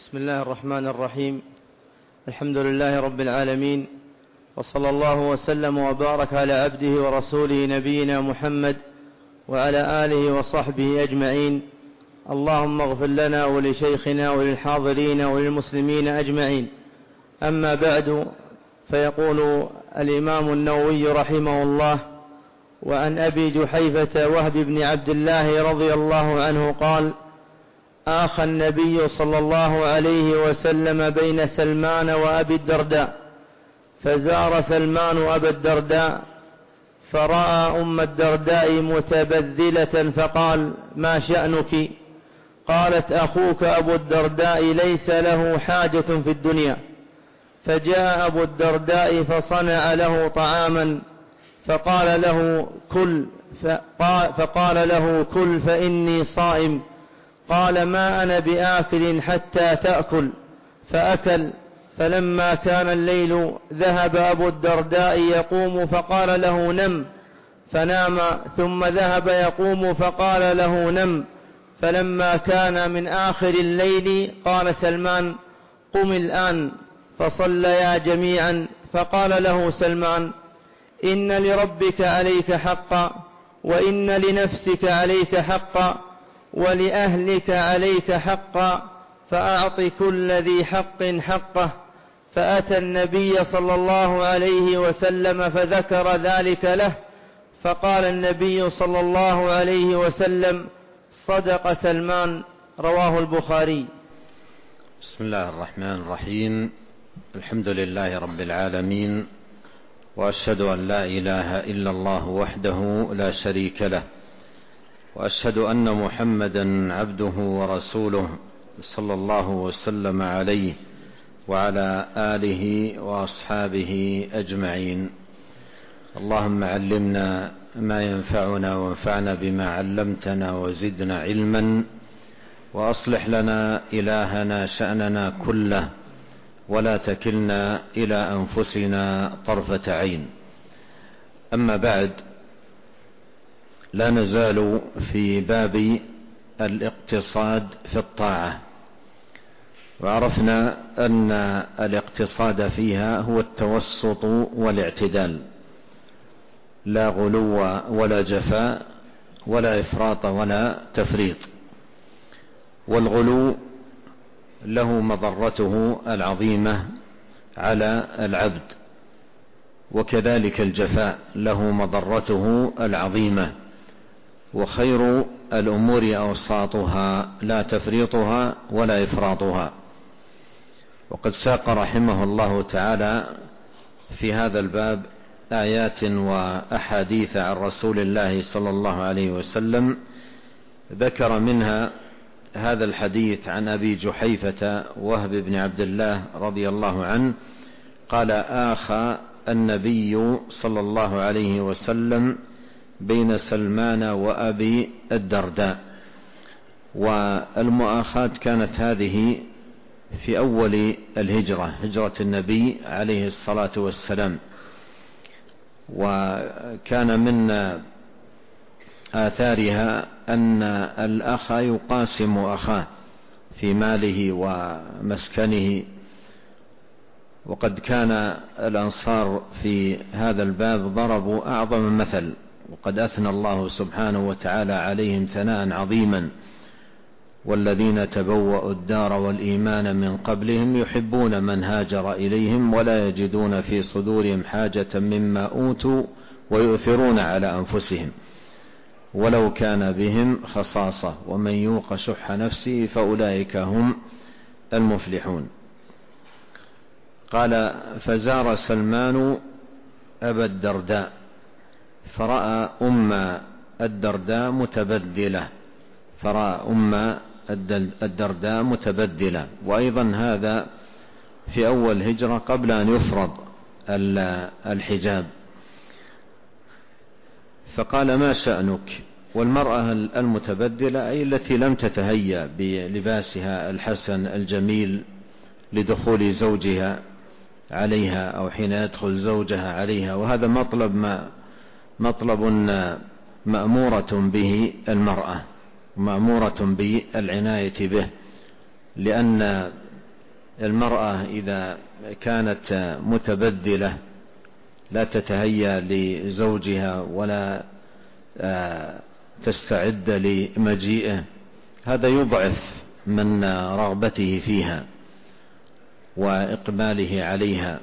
بسم الله الرحمن الرحيم. الحمد لله رب العالمين، وصلى الله وسلم وبارك على عبده ورسوله نبينا محمد وعلى آله وصحبه أجمعين. اللهم اغفر لنا ولشيخنا وللحاضرين وللمسلمين أجمعين. أما بعد، فيقول الإمام النووي رحمه الله: وعن أبي جحيفة وهب بن عبد الله رضي الله عنه قال: آخى النبي صلى الله عليه وسلم بين سلمان وأبي الدرداء، فزار سلمان أبا الدرداء فرأى أم الدرداء متبذلة فقال: ما شأنك؟ قالت: أخوك أبو الدرداء ليس له حاجة في الدنيا. فجاء أبو الدرداء فصنع له طعاما فقال له: كل فإني صائم. قال: ما أنا بآكل حتى تأكل. فأكل. فلما كان الليل ذهب أبو الدرداء يقوم فقال له: نم. فنام، ثم ذهب يقوم فقال له: نم. فلما كان من آخر الليل قال سلمان: قم الآن. فصليا جميعا. فقال له سلمان: إن لربك عليك حقا، وإن لنفسك عليك حقا، ولأهلك عليك حقا، فأعط كل ذي حق حقه. فأتى النبي صلى الله عليه وسلم فذكر ذلك له، فقال النبي صلى الله عليه وسلم: صدق سلمان. رواه البخاري. بسم الله الرحمن الرحيم. الحمد لله رب العالمين، وأشهد أن لا إله إلا الله وحده لا شريك له، وأشهد أن محمدا عبده ورسوله صلى الله وسلم عليه وعلى آله وأصحابه أجمعين. اللهم علمنا ما ينفعنا وانفعنا بما علمتنا وزدنا علما، وأصلح لنا إلهنا شأننا كله، ولا تكلنا إلى أنفسنا طرفة عين. أما بعد، لا نزال في باب الاقتصاد في الطاعة، وعرفنا أن الاقتصاد فيها هو التوسط والاعتدال، لا غلو ولا جفاء ولا إفراط ولا تفريط. والغلو له مضرته العظيمة على العبد، وكذلك الجفاء له مضرته العظيمة. وخير الأمور أوساطها، لا تفريطها ولا إفراطها. وقد ساق رحمه الله تعالى في هذا الباب آيات وأحاديث عن رسول الله صلى الله عليه وسلم، ذكر منها هذا الحديث عن أبي جحيفة وهب بن عبد الله رضي الله عنه قال: آخى النبي صلى الله عليه وسلم بين سلمان وأبي الدرداء. والمؤاخاة كانت هذه في أول الهجرة، هجرة النبي عليه الصلاة والسلام. وكان من آثارها أن الأخ يقاسم أخاه في ماله ومسكنه. وقد كان الأنصار في هذا الباب ضربوا أعظم مثل، وقد أثنى الله سبحانه وتعالى عليهم ثناء عظيما: والذين تبوأوا الدار والإيمان من قبلهم يحبون من هاجر إليهم ولا يجدون في صدورهم حاجة مما أوتوا ويؤثرون على أنفسهم ولو كان بهم خصاصة ومن يوق شح نفسه فأولئك هم المفلحون. قال: فزار سلمان أبا الدرداء فرأى أم الدرداء متبدلة. وأيضا هذا في أول هجرة قبل أن يفرض الحجاب. فقال: ما شأنك؟ والمرأة المتبدلة أي التي لم تتهيأ بلباسها الحسن الجميل لدخول زوجها عليها أو حين يدخل زوجها عليها. وهذا مطلب مأمورة به المرأة، مأمورة بالعناية به، لأن المرأة إذا كانت متبذلة لا تتهيأ لزوجها ولا تستعد لمجيئه، هذا يضعف من رغبته فيها وإقباله عليها.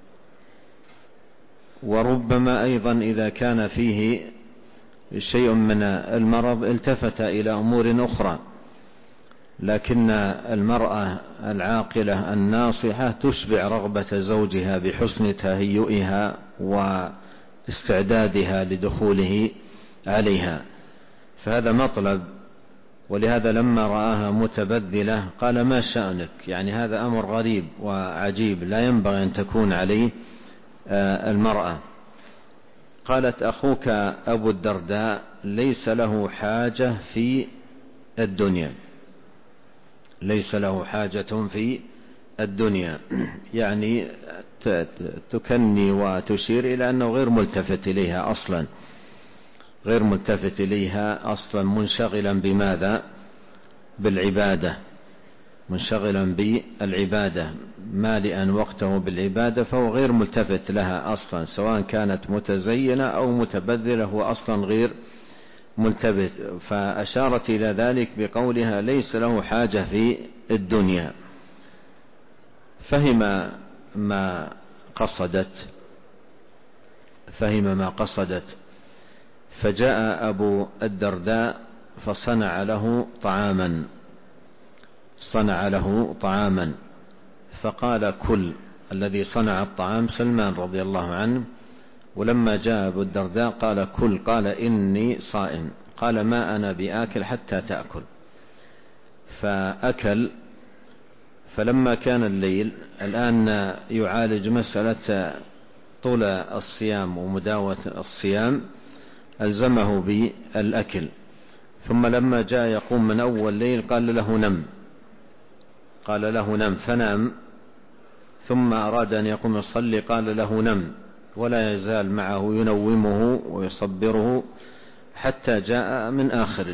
وربما أيضا إذا كان فيه شيء من المرض التفت إلى أمور أخرى، لكن المرأة العاقلة الناصحة تشبع رغبة زوجها بحسن تهيئها واستعدادها لدخوله عليها، فهذا مطلب. ولهذا لما رآها متبذلة قال: ما شأنك؟ يعني هذا أمر غريب وعجيب لا ينبغي أن تكون عليه المرأة. قالت: أخوك أبو الدرداء ليس له حاجة في الدنيا، ليس له حاجة في الدنيا، يعني تكني وتشير إلى أنه غير ملتفت إليها أصلا، غير ملتفت إليها أصلا، منشغلا بماذا؟ بالعبادة، منشغلا بالعبادة، مالئا وقته بالعبادة، فهو غير ملتفت لها أصلا، سواء كانت متزينة أو متبذلة، هو أصلا غير ملتفت. فأشارت إلى ذلك بقولها: ليس له حاجة في الدنيا. فهم ما قصدت، فجاء أبو الدرداء فصنع له طعاما، فقال: كل. الذي صنع الطعام سلمان رضي الله عنه، ولما جاء أبو الدرداء قال: كل. قال: إني صائم. قال: ما أنا بآكل حتى تأكل. فأكل. فلما كان الليل، الآن يعالج مسألة طول الصيام ومداوة الصيام، ألزمه بالأكل. ثم لما جاء يقوم من أول ليل قال له نم، فنام. ثم أراد أن يقوم يصلي قال له نم، ولا يزال معه ينومه ويصبره حتى جاء من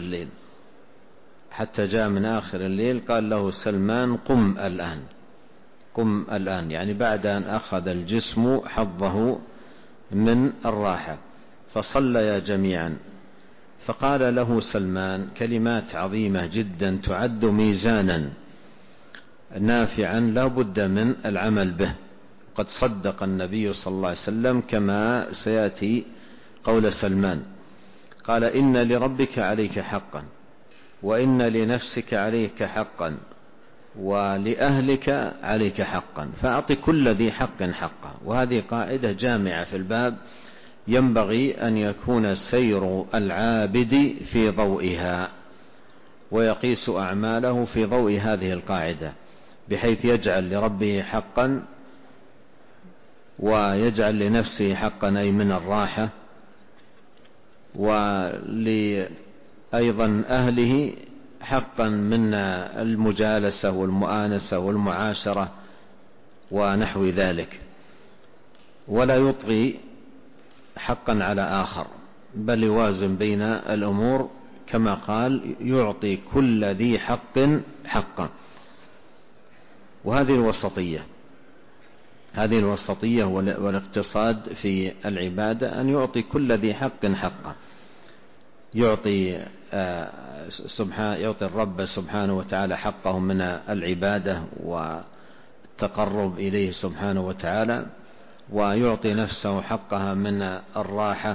آخر الليل. قال له سلمان: قم الآن، يعني بعد أن أخذ الجسم حظه من الراحة. فصليا جميعا. فقال له سلمان كلمات عظيمة جدا تعد ميزانا نافعا لا بد من العمل به. قد صدق النبي صلى الله عليه وسلم كما سيأتي قول سلمان. قال: إن لربك عليك حقا، وإن لنفسك عليك حقا، ولأهلك عليك حقا، فأعط كل ذي حق حقه. وهذه قاعدة جامعة في الباب، ينبغي أن يكون سير العابد في ضوئها، ويقيس أعماله في ضوء هذه القاعدة، بحيث يجعل لربه حقا، ويجعل لنفسه حقا أي من الراحة، أيضا أهله حقا من المجالسة والمؤانسة والمعاشرة ونحو ذلك، ولا يطغي حقا على آخر، بل يوازن بين الأمور كما قال: يعطي كل ذي حق حقا. وهذه الوسطية والاقتصاد في العبادة، أن يعطي كل ذي حق حقا، يعطي الرب سبحانه وتعالى حقه من العبادة والتقرب إليه سبحانه وتعالى، ويعطي نفسه حقها من الراحة،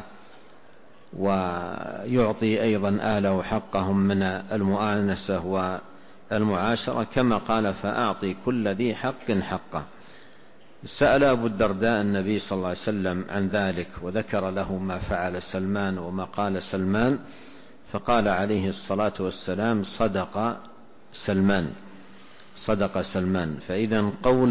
ويعطي أيضا أهله حقهم من المؤانسة والمعاشرة، كما قال: فأعطي كل ذي حق حقه. سأل أبو الدرداء النبي صلى الله عليه وسلم عن ذلك، وذكر له ما فعل سلمان وما قال سلمان، فقال عليه الصلاة والسلام: صدق سلمان. فإذا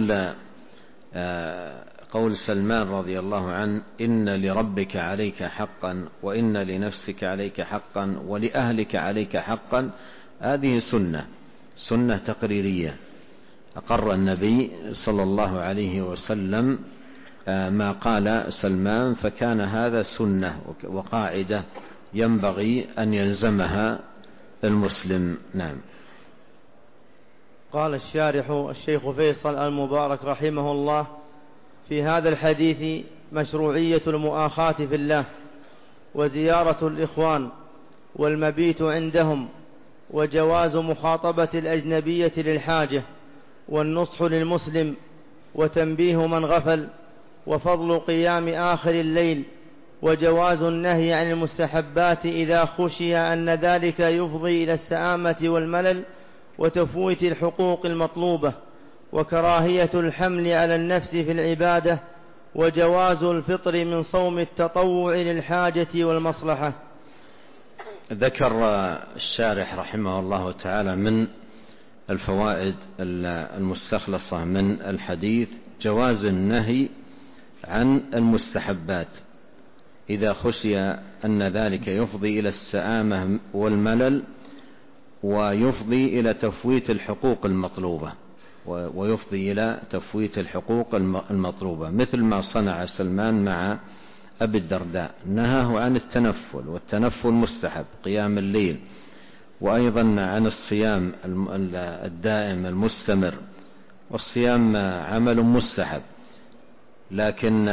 قول سلمان رضي الله عنه: إن لربك عليك حقا، وإن لنفسك عليك حقا، ولأهلك عليك حقا، هذه سنة تقريرية أقر النبي صلى الله عليه وسلم ما قال سلمان، فكان هذا سنة وقاعدة ينبغي أن يلزمها المسلم. نعم. قال الشارح الشيخ فيصل المبارك رحمه الله: في هذا الحديث مشروعية المؤاخاة في الله، وزيارة الإخوان، والمبيت عندهم، وجواز مخاطبة الأجنبية للحاجة، والنصح للمسلم، وتنبيه من غفل، وفضل قيام آخر الليل، وجواز النهي عن المستحبات إذا خشي أن ذلك يفضي إلى السآمة والملل وتفويت الحقوق المطلوبة، وكراهية الحمل على النفس في العبادة، وجواز الفطر من صوم التطوع للحاجة والمصلحة. ذكر الشارح رحمه الله تعالى من الفوائد المستخلصة من الحديث جواز النهي عن المستحبات إذا خشي أن ذلك يفضي إلى السآمة والملل ويفضي إلى تفويت الحقوق المطلوبة مثل ما صنع سلمان مع أبي الدرداء، نهاه عن التنفل، والتنفل مستحب قيام الليل، وأيضا عن الصيام الدائم المستمر، والصيام عمل مستحب. لكن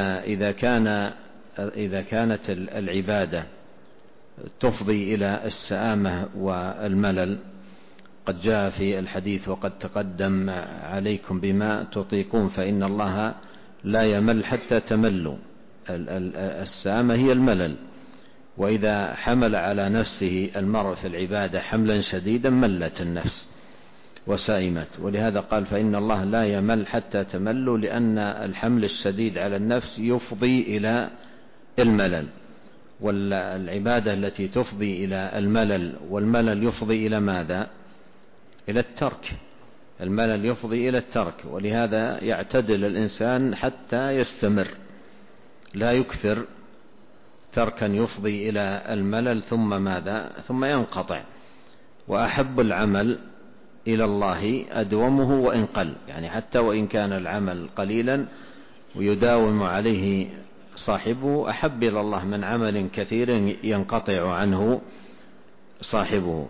إذا كانت العبادة تفضي إلى السآمة والملل، قد جاء في الحديث: وقد تقدم عليكم بما تطيقون فإن الله لا يمل حتى تملوا. السآمة هي الملل، وإذا حمل على نفسه المرء في العبادة حملا شديدا ملت النفس وسائمت، ولهذا قال: فإن الله لا يمل حتى تملوا، لأن الحمل الشديد على النفس يفضي إلى الملل، والعبادة التي تفضي إلى الملل، والملل يفضي إلى ماذا؟ إلى الترك. الملل يفضي إلى الترك، ولهذا يعتدل الإنسان حتى يستمر، لا يكثر تركا يفضي إلى الملل ثم ماذا؟ ثم ينقطع. وأحب العمل إلى الله أدومه وإن قل، يعني حتى وإن كان العمل قليلا ويداوم عليه صاحبه أحب إلى الله من عمل كثير ينقطع عنه صاحبه.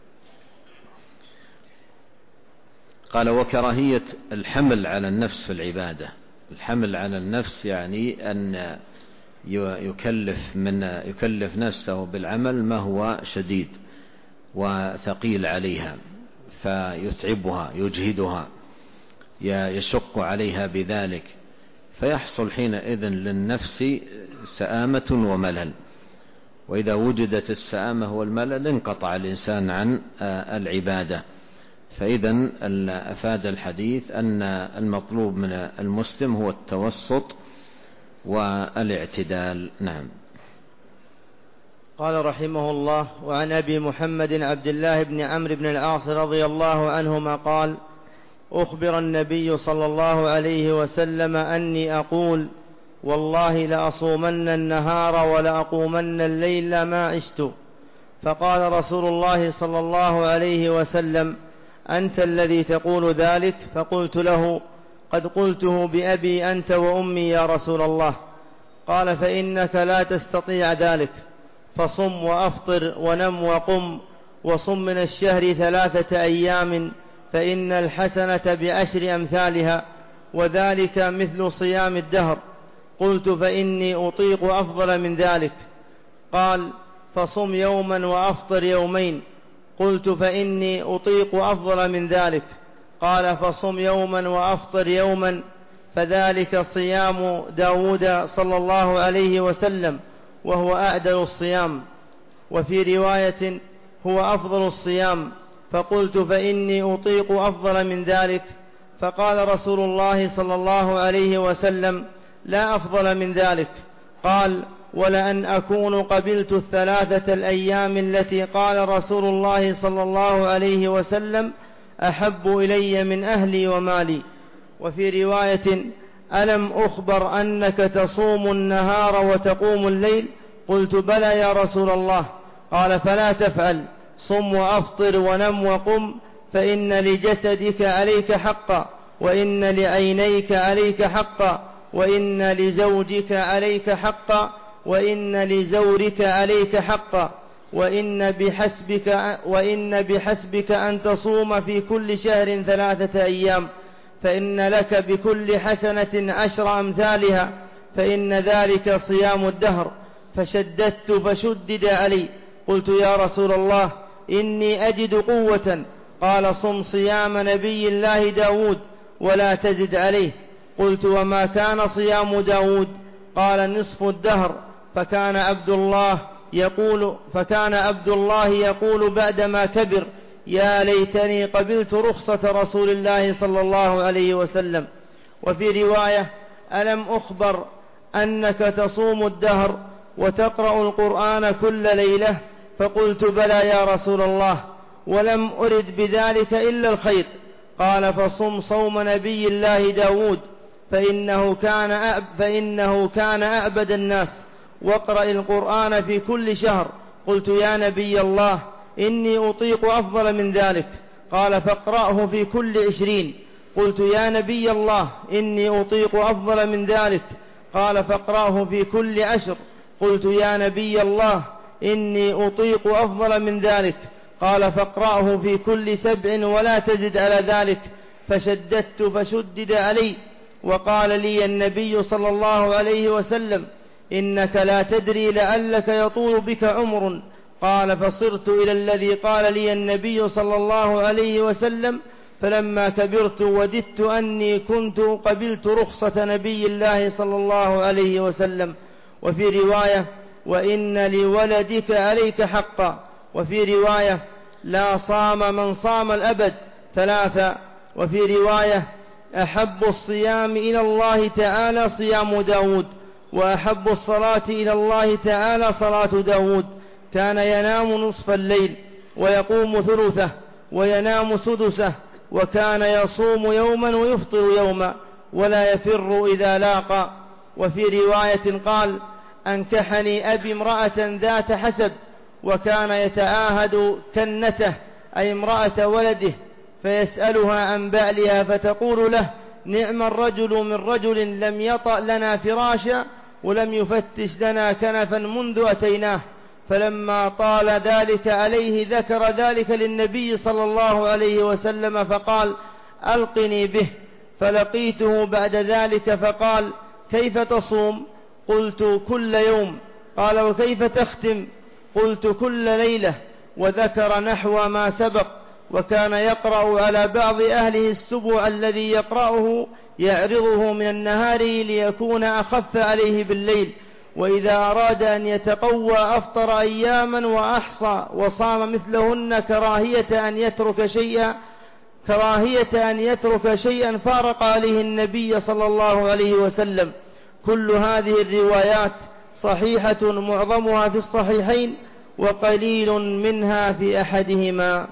قال: وكراهية الحمل على النفس في العبادة. الحمل على النفس يعني أن يكلف نفسه بالعمل ما هو شديد وثقيل عليها، فيتعبها يجهدها يشق عليها بذلك، فيحصل حينئذ للنفس سآمة وملل. وإذا وجدت السآمة والملل انقطع الإنسان عن العبادة. فإذا أفاد الحديث أن المطلوب من المسلم هو التوسط والاعتدال. نعم. قال رحمه الله: وعن أبي محمد عبد الله بن عمرو بن العاص رضي الله عنهما قال: أخبر النبي صلى الله عليه وسلم أني أقول: والله لأصومن النهار ولأقومن الليل ما عشت. فقال رسول الله صلى الله عليه وسلم: أنت الذي تقول ذلك؟ فقلت له: قد قلته بأبي أنت وأمي يا رسول الله. قال: فإنك لا تستطيع ذلك، فصم وأفطر ونم وقم، وصم من الشهر 3 أيام، فإن الحسنة ب10 أمثالها، وذلك مثل صيام الدهر. قلت: فإني أطيق أفضل من ذلك. قال: فصم يوما وأفطر يومين. قلت: فإني أطيق أفضل من ذلك. قال: فصم يوما وأفطر يوما، فذلك صيام داود صلى الله عليه وسلم، وهو أعدل الصيام. وفي رواية: هو أفضل الصيام. فقلت: فإني أطيق أفضل من ذلك. فقال رسول الله صلى الله عليه وسلم: لا أفضل من ذلك. قال: ولأن أكون قبلت 3 الأيام التي قال رسول الله صلى الله عليه وسلم أحب إلي من أهلي ومالي. وفي رواية: ألم أخبر أنك تصوم النهار وتقوم الليل؟ قلت: بلى يا رسول الله. قال: فلا تفعل، صم وأفطر ونم وقم، فإن لجسدك عليك حقا، وإن لعينيك عليك حقا، وإن لزوجك عليك حقا، وإن لزورك عليك حقا، وإن بحسبك أن تصوم في كل شهر 3 أيام، فإن لك بكل حسنة 10 أمثالها، فإن ذلك صيام الدهر. فشددت فشدد علي. قلت يا رسول الله إني أجد قوة. قال صم صيام نبي الله داود ولا تزد عليه. قلت وما كان صيام داود؟ قال نصف الدهر. فكان عبد الله يقول بعدما كبر يا ليتني قبلت رخصة رسول الله صلى الله عليه وسلم. وفي رواية ألم أخبر أنك تصوم الدهر وتقرأ القرآن كل ليلة؟ فقلت بلى يا رسول الله، ولم أرد بذلك إلا الخير. قال فصم صوم نبي الله داود فإنه كان أعبد الناس، واقرأ القرآن في كل شهر. قلت يا نبي الله إني أطيق أفضل من ذلك. قال فاقرأه في كل 20. قلت يا نبي الله إني أطيق أفضل من ذلك. قال فاقرأه في كل 10. قلت يا نبي الله إني أطيق أفضل من ذلك. قال فاقرأه في كل 7 ولا تزد على ذلك. فشددت فشدد علي. وقال لي النبي صلى الله عليه وسلم إنك لا تدري لعلك يطول بك عمر. قال فصرت إلى الذي قال لي النبي صلى الله عليه وسلم، فلما كبرت وددت أني كنت قبلت رخصة نبي الله صلى الله عليه وسلم. وفي رواية وإن لولدك عليك حقا. وفي رواية لا صام من صام الأبد 3. وفي رواية أحب الصيام إلى الله تعالى صيام داود، وأحب الصلاة إلى الله تعالى صلاة داود. كان ينام نصف الليل ويقوم ثلثه وينام سدسه، وكان يصوم يوما ويفطر يوما ولا يفر إذا لاقى. وفي رواية قال أنكحني أبي امرأة ذات حسب، وكان يتعاهد كنته أي امرأة ولده فيسألها عن بعلها فتقول له نعم الرجل من رجل لم يطأ لنا فراشا ولم يفتش لنا كنفا منذ أتيناه. فلما طال ذلك عليه ذكر ذلك للنبي صلى الله عليه وسلم فقال ألقني به. فلقيته بعد ذلك فقال كيف تصوم؟ قلت كل يوم. قال وكيف تختم؟ قلت كل ليلة. وذكر نحو ما سبق. وكان يقرأ على بعض أهله السبع الذي يقرأه يعرضه من النهار ليكون أخف عليه بالليل، وإذا أراد أن يتقوى أفطر أياما وأحصى وصام مثلهن كراهية أن يترك شيئا فارق عليه النبي صلى الله عليه وسلم. كل هذه الروايات صحيحة معظمها في الصحيحين وقليل منها في أحدهما.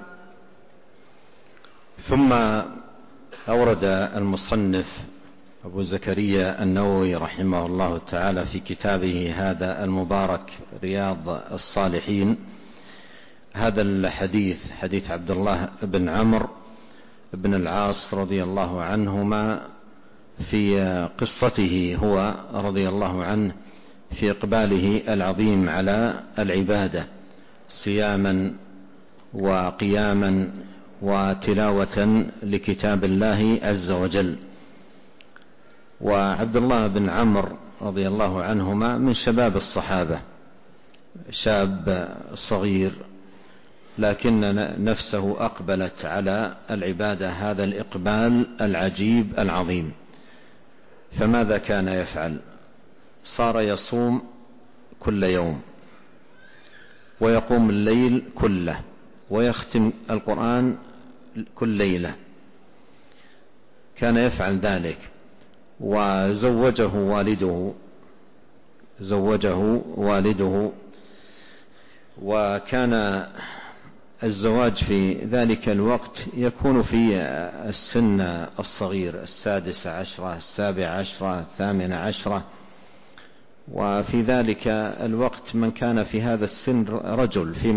ثم أورد المصنف أبو زكريا النووي رحمه الله تعالى في كتابه هذا المبارك رياض الصالحين هذا الحديث، حديث عبد الله بن عمرو بن العاص رضي الله عنهما في قصته هو رضي الله عنه في إقباله العظيم على العبادة صياما وقياما وتلاوة لكتاب الله عز وجل. وعبد الله بن عمرو رضي الله عنهما من شباب الصحابة، شاب صغير لكن نفسه أقبلت على العبادة هذا الإقبال العجيب العظيم. فماذا كان يفعل؟ صار يصوم كل يوم ويقوم الليل كله ويختم القرآن كل ليلة، كان يفعل ذلك. وزوجه والده، وكان الزواج في ذلك الوقت يكون في السن الصغير 16 17 18، وفي ذلك الوقت من كان في هذا السن رجل في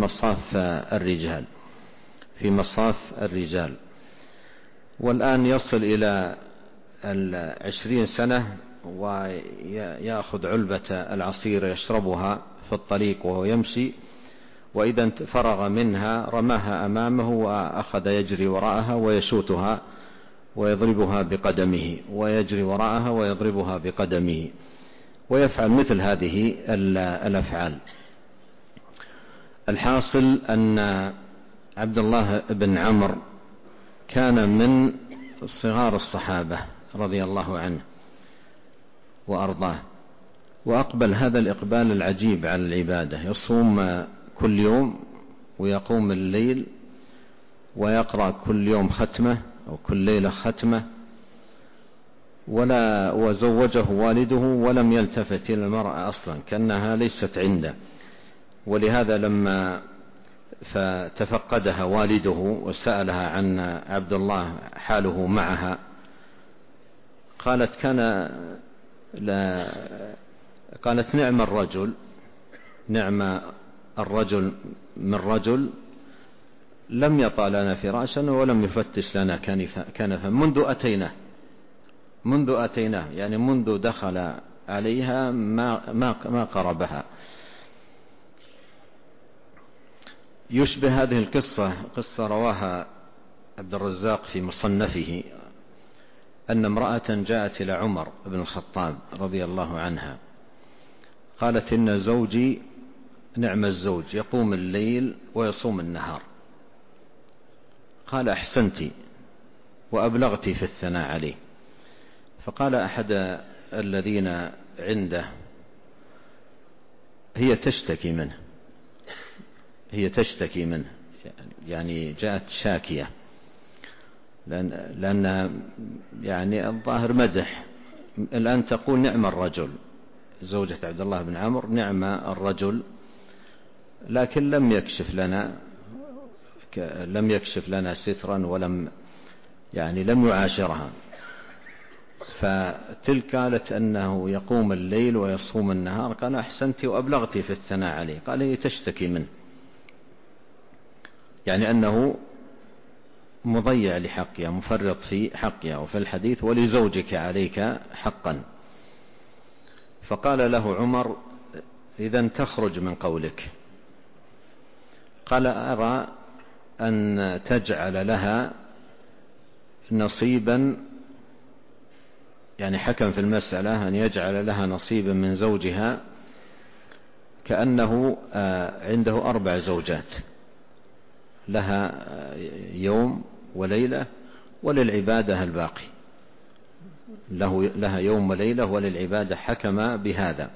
مصاف الرجال، والآن يصل إلى 20 سنة ويأخذ علبة العصير يشربها في الطريق وهو يمشي، وإذا فرغ منها رماها أمامه وأخذ يجري وراءها ويشوتها ويضربها بقدمه، ويجري وراءها ويضربها بقدمه، ويفعل مثل هذه الأفعال. الحاصل أن عبد الله بن عمرو كان من صغار الصحابة رضي الله عنه وأرضاه، وأقبل هذا الإقبال العجيب على العبادة، يصوم كل يوم ويقوم الليل ويقرأ كل يوم ختمة أو كل ليلة ختمة، وزوجه والده ولم يلتفت إلى المرأة أصلا كأنها ليست عنده. ولهذا لما فتفقدها والده وسألها عن عبد الله حاله معها قالت نعم الرجل من رجل لم يطأ لنا فراشا ولم يفتش لنا كنفا منذ أتيناه، يعني منذ دخل عليها ما قربها. يشبه هذه القصة قصة رواها عبد الرزاق في مصنفه، أن امرأة جاءت إلى عمر بن الخطاب رضي الله عنها قالت إن زوجي نعم الزوج يقوم الليل ويصوم النهار. قال أحسنت وأبلغت في الثناء عليه. فقال أحد الذين عنده هي تشتكي منه يعني جاءت شاكية، لأنها يعني الظاهر مدح. الآن تقول نعم الرجل، زوجة عبد الله بن عمرو نعم الرجل، لكن لم يكشف لنا سترا ولم لم يعاشرها. فتلك قالت أنه يقوم الليل ويصوم النهار. قال أحسنت وأبلغت في الثناء عليه. قال هي تشتكي منه، يعني أنه مضيع لحقها، مفرط في حقها. وفي الحديث ولزوجك عليك حقا. فقال له عمر إذن تخرج من قولك. قال أرى أن تجعل لها نصيبا، يعني حكم في المسألة أن يجعل لها نصيبا من زوجها، كأنه عنده 4 زوجات، لها يوم وليلة وللعبادة الباقي، لها يوم وليلة وللعبادة. حكم بهذا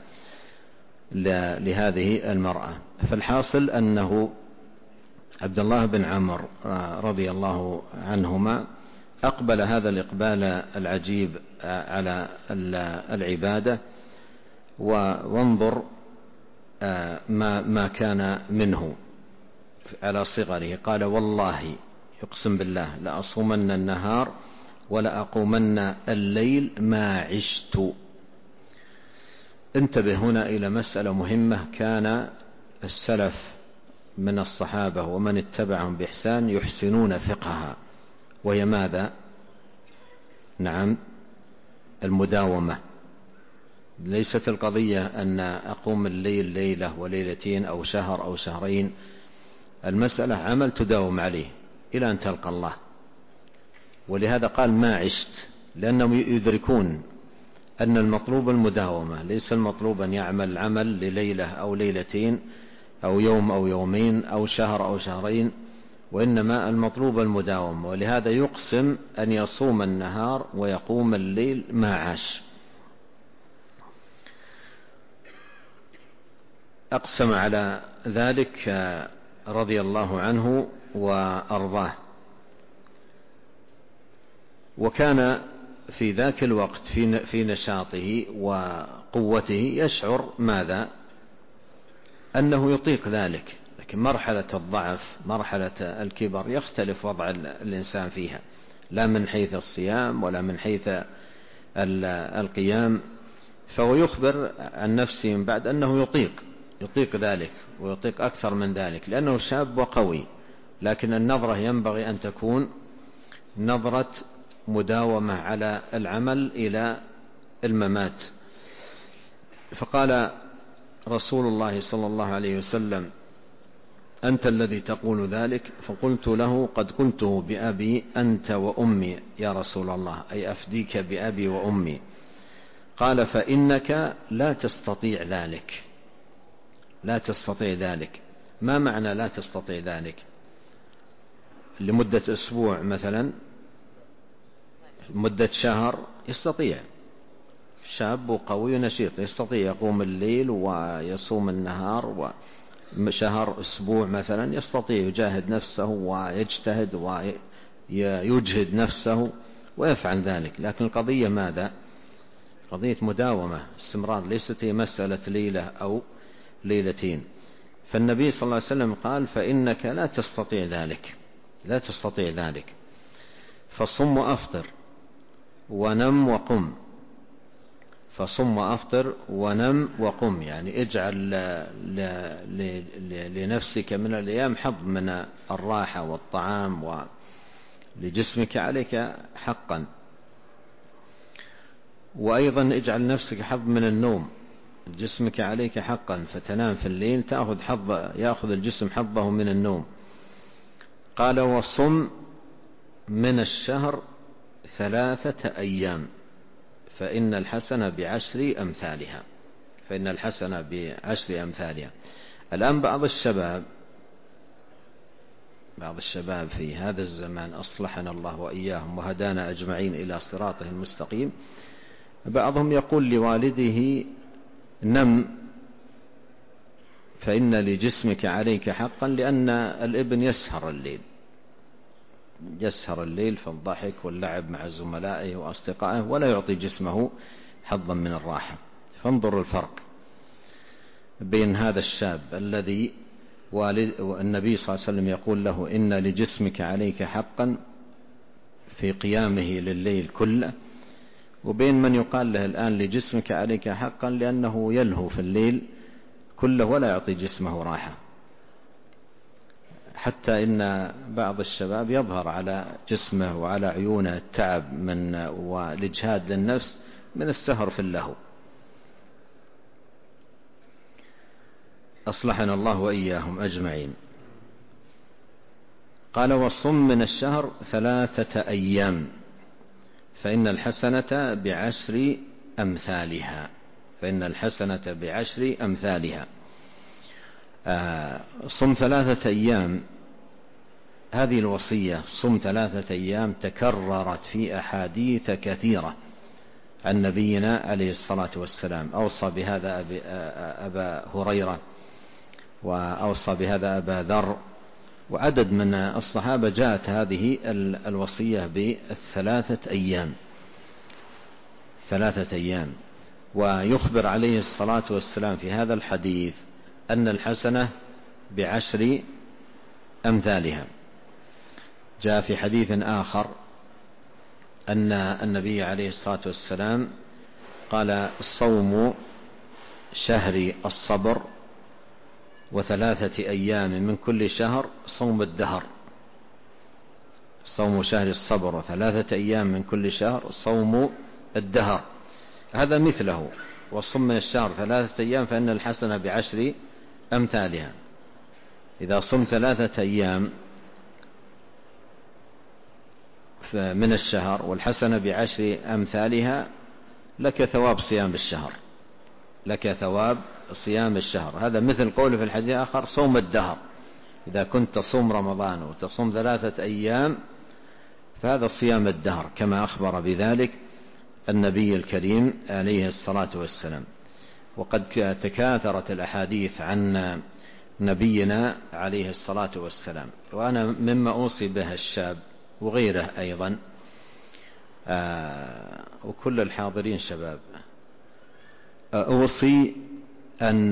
لهذه المرأة. فالحاصل أنه عبد الله بن عمرو رضي الله عنهما أقبل هذا الإقبال العجيب على العبادة. وانظر ما كان منه على صغره. قال والله يقسم بالله لأصومن النهار ولأقومن الليل ما عشت. انتبه هنا إلى مسألة مهمة. كان السلف من الصحابة ومن اتبعهم بإحسان يحسنون فقهها، وهي ماذا؟ نعم المداومة. ليست القضية أن أقوم الليل ليلة وليلتين أو شهر أو شهرين، المسألة عمل تداوم عليه إلى أن تلقى الله. ولهذا قال ما عشت، لأنهم يدركون أن المطلوب المداومة، ليس المطلوب أن يعمل عمل لليلة أو ليلتين أو يوم أو يومين أو شهر أو شهرين، وإنما المطلوب المداومة. ولهذا يقسم أن يصوم النهار ويقوم الليل ما عاش. أقسم على ذلك رضي الله عنه وأرضاه. وكان في ذاك الوقت في نشاطه وقوته يشعر ماذا؟ أنه يطيق ذلك. لكن مرحلة الضعف، مرحلة الكبر، يختلف وضع الإنسان فيها، لا من حيث الصيام ولا من حيث القيام. فهو يخبر عن نفسه من بعد أنه يطيق ذلك ويطيق أكثر من ذلك، لأنه شاب وقوي. لكن النظرة ينبغي أن تكون نظرة مداومة على العمل إلى الممات. فقال رسول الله صلى الله عليه وسلم أنت الذي تقول ذلك؟ فقلت له: قد قلته بأبي أنت وأمي يا رسول الله، أي أفديك بأبي وأمي. قال: فإنك لا تستطيع ذلك. لا تستطيع ذلك. ما معنى لا تستطيع ذلك؟ لمدة أسبوع مثلا، مدة شهر يستطيع، شاب وقوي نشيط يستطيع يقوم الليل ويصوم النهار، وشهر أسبوع مثلا يستطيع يجاهد نفسه ويجتهد ويجهد نفسه ويفعل ذلك. لكن القضية ماذا؟ قضية مداومة، استمرار، ليست هي مسألة ليلة أو ليلتين. فالنبي صلى الله عليه وسلم قال: فإنك لا تستطيع ذلك، لا تستطيع ذلك، فصم وأفطر ونم وقم. فصم وأفطر ونم وقم، يعني اجعل لنفسك من الأيام حظ من الراحة والطعام، ولجسمك عليك حقا. وأيضا اجعل نفسك حظ من النوم، جسمك عليك حقا، فتنام في الليل يأخذ الجسم حظه من النوم. قال: وصم من الشهر 3 أيام فإن الحسنة ب10 أمثالها. فإن الحسنة ب10 أمثالها. الآن بعض الشباب في هذا الزمان أصلحنا الله وإياهم وهدانا أجمعين إلى صراطه المستقيم، بعضهم يقول لوالده: نم فإن لجسمك عليك حقا، لأن الابن يسهر الليل في الضحك واللعب مع زملائه وأصدقائه ولا يعطي جسمه حظا من الراحة. فانظر الفرق بين هذا الشاب الذي والنبي صلى الله عليه وسلم يقول له: إن لجسمك عليك حقا في قيامه لليل كله، وبين من يقال له الآن لجسمك عليك حقا لأنه يلهو في الليل كله ولا يعطي جسمه راحة. حتى إن بعض الشباب يظهر على جسمه وعلى عيونه التعب والإجهاد للنفس من السهر في اللهو. أصلحنا الله وإياهم أجمعين. قال: وصم من الشهر 3 أيام فإن الحسنة ب10 أمثالها. فإن الحسنة ب10 أمثالها. صم 3 أيام، هذه الوصية صم 3 أيام تكررت في أحاديث كثيرة عن نبينا عليه الصلاة والسلام. أوصى بهذا أبا هريرة، وأوصى بهذا أبا ذر، وعدد من الصحابة جاءت هذه الوصية ب3 أيام. 3 أيام. ويخبر عليه الصلاة والسلام في هذا الحديث أن الحسنة ب10 أمثالها. جاء في حديث آخر أن النبي عليه الصلاة والسلام قال: صوم شهر الصبر 3 أيام من كل شهر صوم الدهر. صوم شهر الصبر 3 أيام من كل شهر صوم الدهر. هذا مثله: وصم من الشهر 3 أيام فإن الحسنة ب10 أمثالها. إذا صمت 3 أيام من الشهر والحسنة ب10 أمثالها لك ثواب صيام الشهر، لك ثواب صيام الشهر. هذا مثل قوله في الحديث الآخر: صوم الدهر. إذا كنت تصوم رمضان وتصوم 3 أيام فهذا صيام الدهر، كما أخبر بذلك النبي الكريم عليه الصلاة والسلام. وقد تكاثرت الأحاديث عن نبينا عليه الصلاة والسلام. وأنا مما أوصي به الشاب وغيره أيضا، وكل الحاضرين شباب، أوصي أن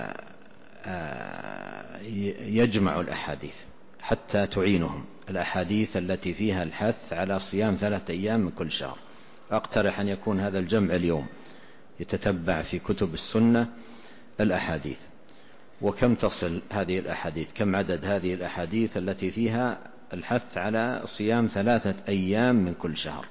يجمعوا الأحاديث حتى تعينهم، الأحاديث التي فيها الحث على صيام 3 أيام من كل شهر. أقترح أن يكون هذا الجمع اليوم، يتتبع في كتب السنة الأحاديث، وكم تصل هذه الأحاديث، كم عدد هذه الأحاديث التي فيها الحث على صيام 3 أيام من كل شهر.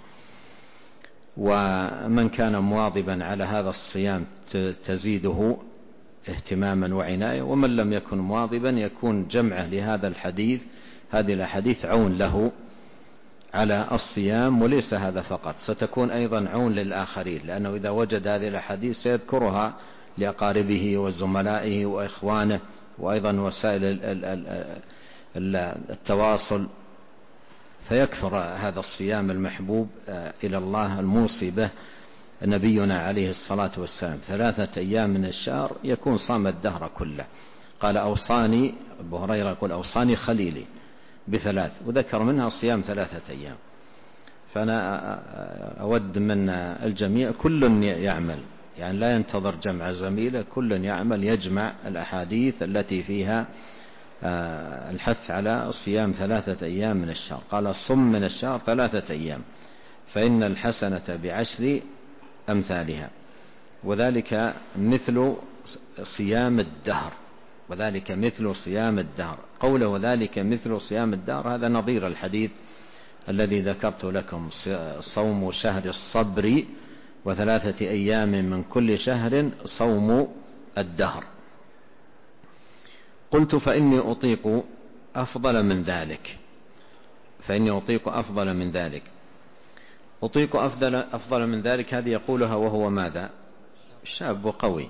ومن كان مواظبا على هذا الصيام تزيده اهتماما وعناية، ومن لم يكن مواظبا يكون جمعه لهذا الحديث، هذه الأحاديث عون له على الصيام. وليس هذا فقط، ستكون أيضا عون للآخرين، لأنه إذا وجد هذه الأحاديث سيذكرها لأقاربه وزملائه وإخوانه، وأيضا وسائل التواصل، فيكثر هذا الصيام المحبوب إلى الله الموصي به نبينا عليه الصلاة والسلام. 3 أيام من الشهر يكون صام الدهر كله. قال أوصاني أبو هريرة يقول أوصاني خليلي ب3، وذكر منها صيام 3 أيام. فأنا أود من الجميع كل يعمل، يعني لا ينتظر جمع زميله، كل يعمل يجمع الأحاديث التي فيها الحث على صيام 3 أيام من الشهر. قال صم من الشهر 3 أيام فإن الحسنة ب10 أمثالها، وذلك مثل صيام الدهر، وذلك مثل صيام الدهر. قوله وذلك مثل صيام الدهر هذا نظير الحديث الذي ذكرت لكم، صوم شهر الصبر و3 أيام من كل شهر صوم الدهر. قلت فإني أطيق أفضل من ذلك، فإني أطيق أفضل من ذلك. أطيق أفضل من ذلك هذه يقولها وهو ماذا؟ شاب وقوي.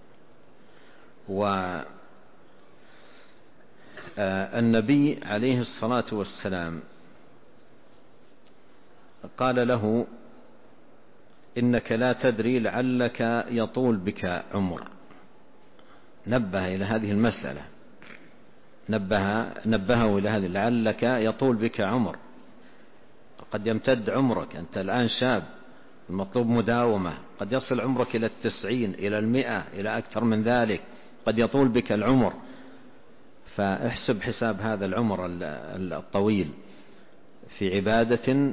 والنبي عليه الصلاة والسلام قال له إنك لا تدري لعلك يطول بك عمر. نبه إلى هذه المسألة، نبهه إلى هذه، لعلك يطول بك عمر، قد يمتد عمرك، أنت الآن شاب، المطلوب مداومة، قد يصل عمرك إلى 90 إلى 100 إلى أكثر من ذلك، قد يطول بك العمر. فاحسب حساب هذا العمر الطويل في عبادة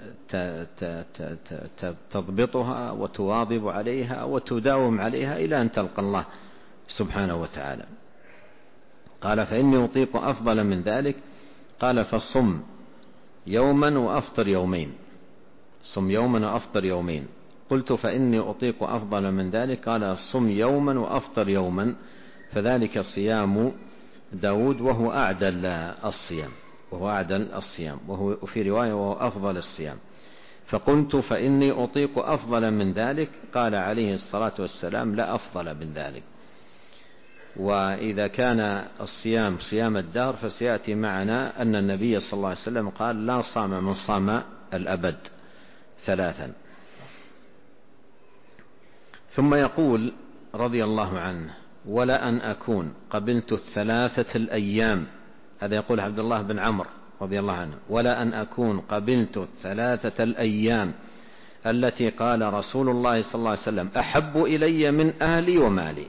تضبطها وتواظب عليها وتداوم عليها إلى أن تلقى الله سبحانه وتعالى. قال فإني أطيق أفضل من ذلك. قال فصم يوما وأفطر يومين، صم يوما وأفطر يومين. قلت فإني أطيق أفضل من ذلك. قال صم يوما وأفطر يوما، فذلك صيام داود وهو أعدل الصيام، وفي رواية وهو أفضل الصيام. فقلت فإني أطيق أفضل من ذلك. قال عليه الصلاة والسلام لا أفضل من ذلك. وإذا كان الصيام صيام الدهر فسيأتي معنا أن النبي صلى الله عليه وسلم قال لا صام من صام الأبد 3. ثم يقول رضي الله عنه ولا أن أكون قبلت 3 الأيام، هذا يقول عبد الله بن عمرو رضي الله عنه، ولا أن أكون قبلت 3 الأيام التي قال رسول الله صلى الله عليه وسلم أحب إلي من أهلي ومالي.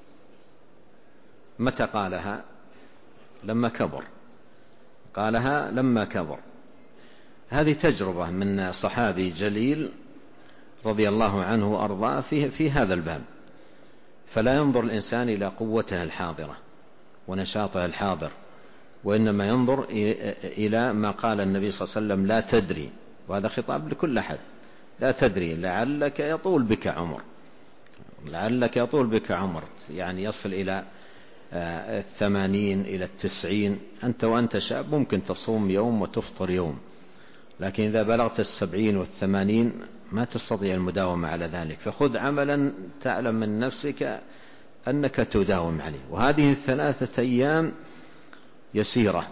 متى قالها؟ لما كبر، قالها لما كبر. هذه تجربة من صحابي جليل رضي الله عنه وأرضاه في هذا الباب. فلا ينظر الإنسان إلى قوته الحاضرة ونشاطه الحاضر، وإنما ينظر إلى ما قال النبي صلى الله عليه وسلم لا تدري، وهذا خطاب لكل أحد، لا تدري لعلك يطول بك عمر، لعلك يطول بك عمر، يعني يصل إلى 80 إلى 90. أنت وأنت شاب ممكن تصوم يوم وتفطر يوم، لكن إذا بلغت 70 و80 ما تستطيع المداومة على ذلك. فخذ عملا تعلم من نفسك أنك تداوم عليه. وهذه 3 أيام يسيرة،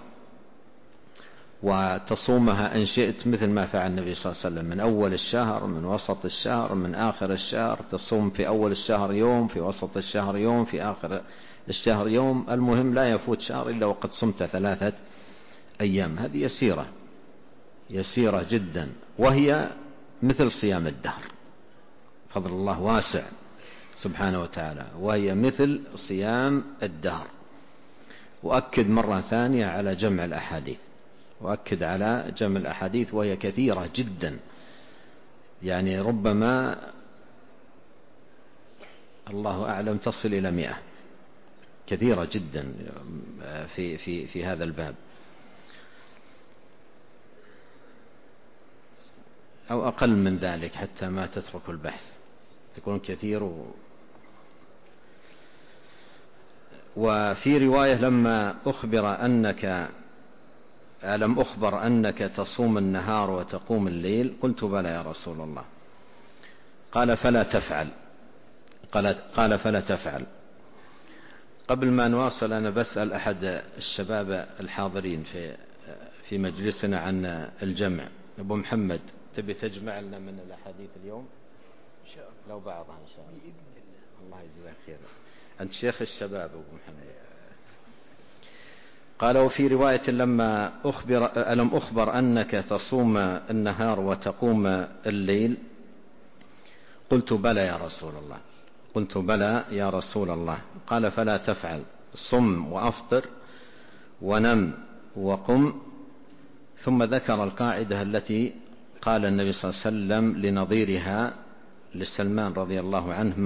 وتصومها إن شئت مثل ما فعل النبي صلى الله عليه وسلم، من أول الشهر، من وسط الشهر، من آخر الشهر. تصوم في أول الشهر يوم، في وسط الشهر يوم، في آخر الشهر يوم. المهم لا يفوت شهر إلا وقد صمت 3 أيام. هذه يسيرة جدا، وهي مثل صيام الدهر، فضل الله واسع سبحانه وتعالى، وهي مثل صيام الدهر. وأكد مرة ثانية على جمع الأحاديث، وأكد على جمع الأحاديث، وهي كثيرة جدا، يعني ربما الله أعلم تصل إلى 100، كثيرة جدا في هذا الباب، أو أقل من ذلك حتى ما تترك البحث، تكون كثير وفي رواية لم أخبر أنك تصوم النهار وتقوم الليل؟ قلت بلى يا رسول الله. قال فلا تفعل. قبل ما نواصل أنا بسأل أحد الشباب الحاضرين في مجلسنا عن الجمع. أبو محمد، تبي تجمع لنا من الأحاديث اليوم؟ إن شاء الله، لو بعضها إن شاء الله بإذن الله. الله يجزاك خير، أنت شيخ الشباب أبو محمد. قال: وفي رواية ألم أخبر أنك تصوم النهار وتقوم الليل؟ قلت بلى يا رسول الله. قال: فلا تفعل، صم وأفطر ونم وقم. ثم ذكر القاعدة التي قال النبي صلى الله عليه وسلم لنظيرها لسلمان رضي الله عنه: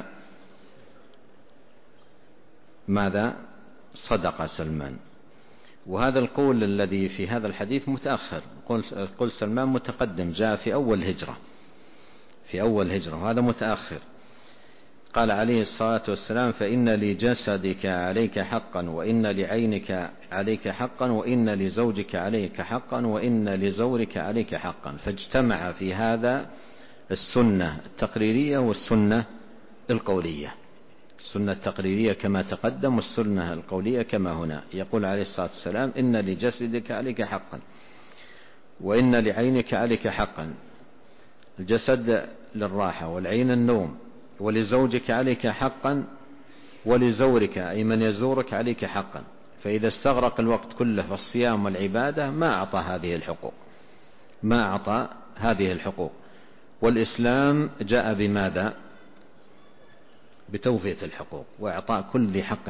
ماذا صدق سلمان. وهذا القول الذي في هذا الحديث متأخر، قول سلمان متقدم، جاء في أول هجرة، وهذا متأخر. قال عليه الصلاة والسلام: فإن لجسدك عليك حقا، وإن لعينك عليك حقا، وإن لزوجك عليك حقا، وإن لزورك عليك حقا. فاجتمع في هذا السنة التقريرية والسنة القولية. السنة التقريرية كما تقدم، والسنة القولية كما هنا. يقول عليه الصلاة والسلام: إن لجسدك عليك حقا، وإن لعينك عليك حقا. الجسد للراحة، والعين النوم. ولزوجك عليك حقا، ولزورك أي من يزورك عليك حقا. فإذا استغرق الوقت كله في الصيام والعبادة ما أعطى هذه الحقوق. والإسلام جاء بماذا؟ بتوفية الحقوق، وإعطاء كل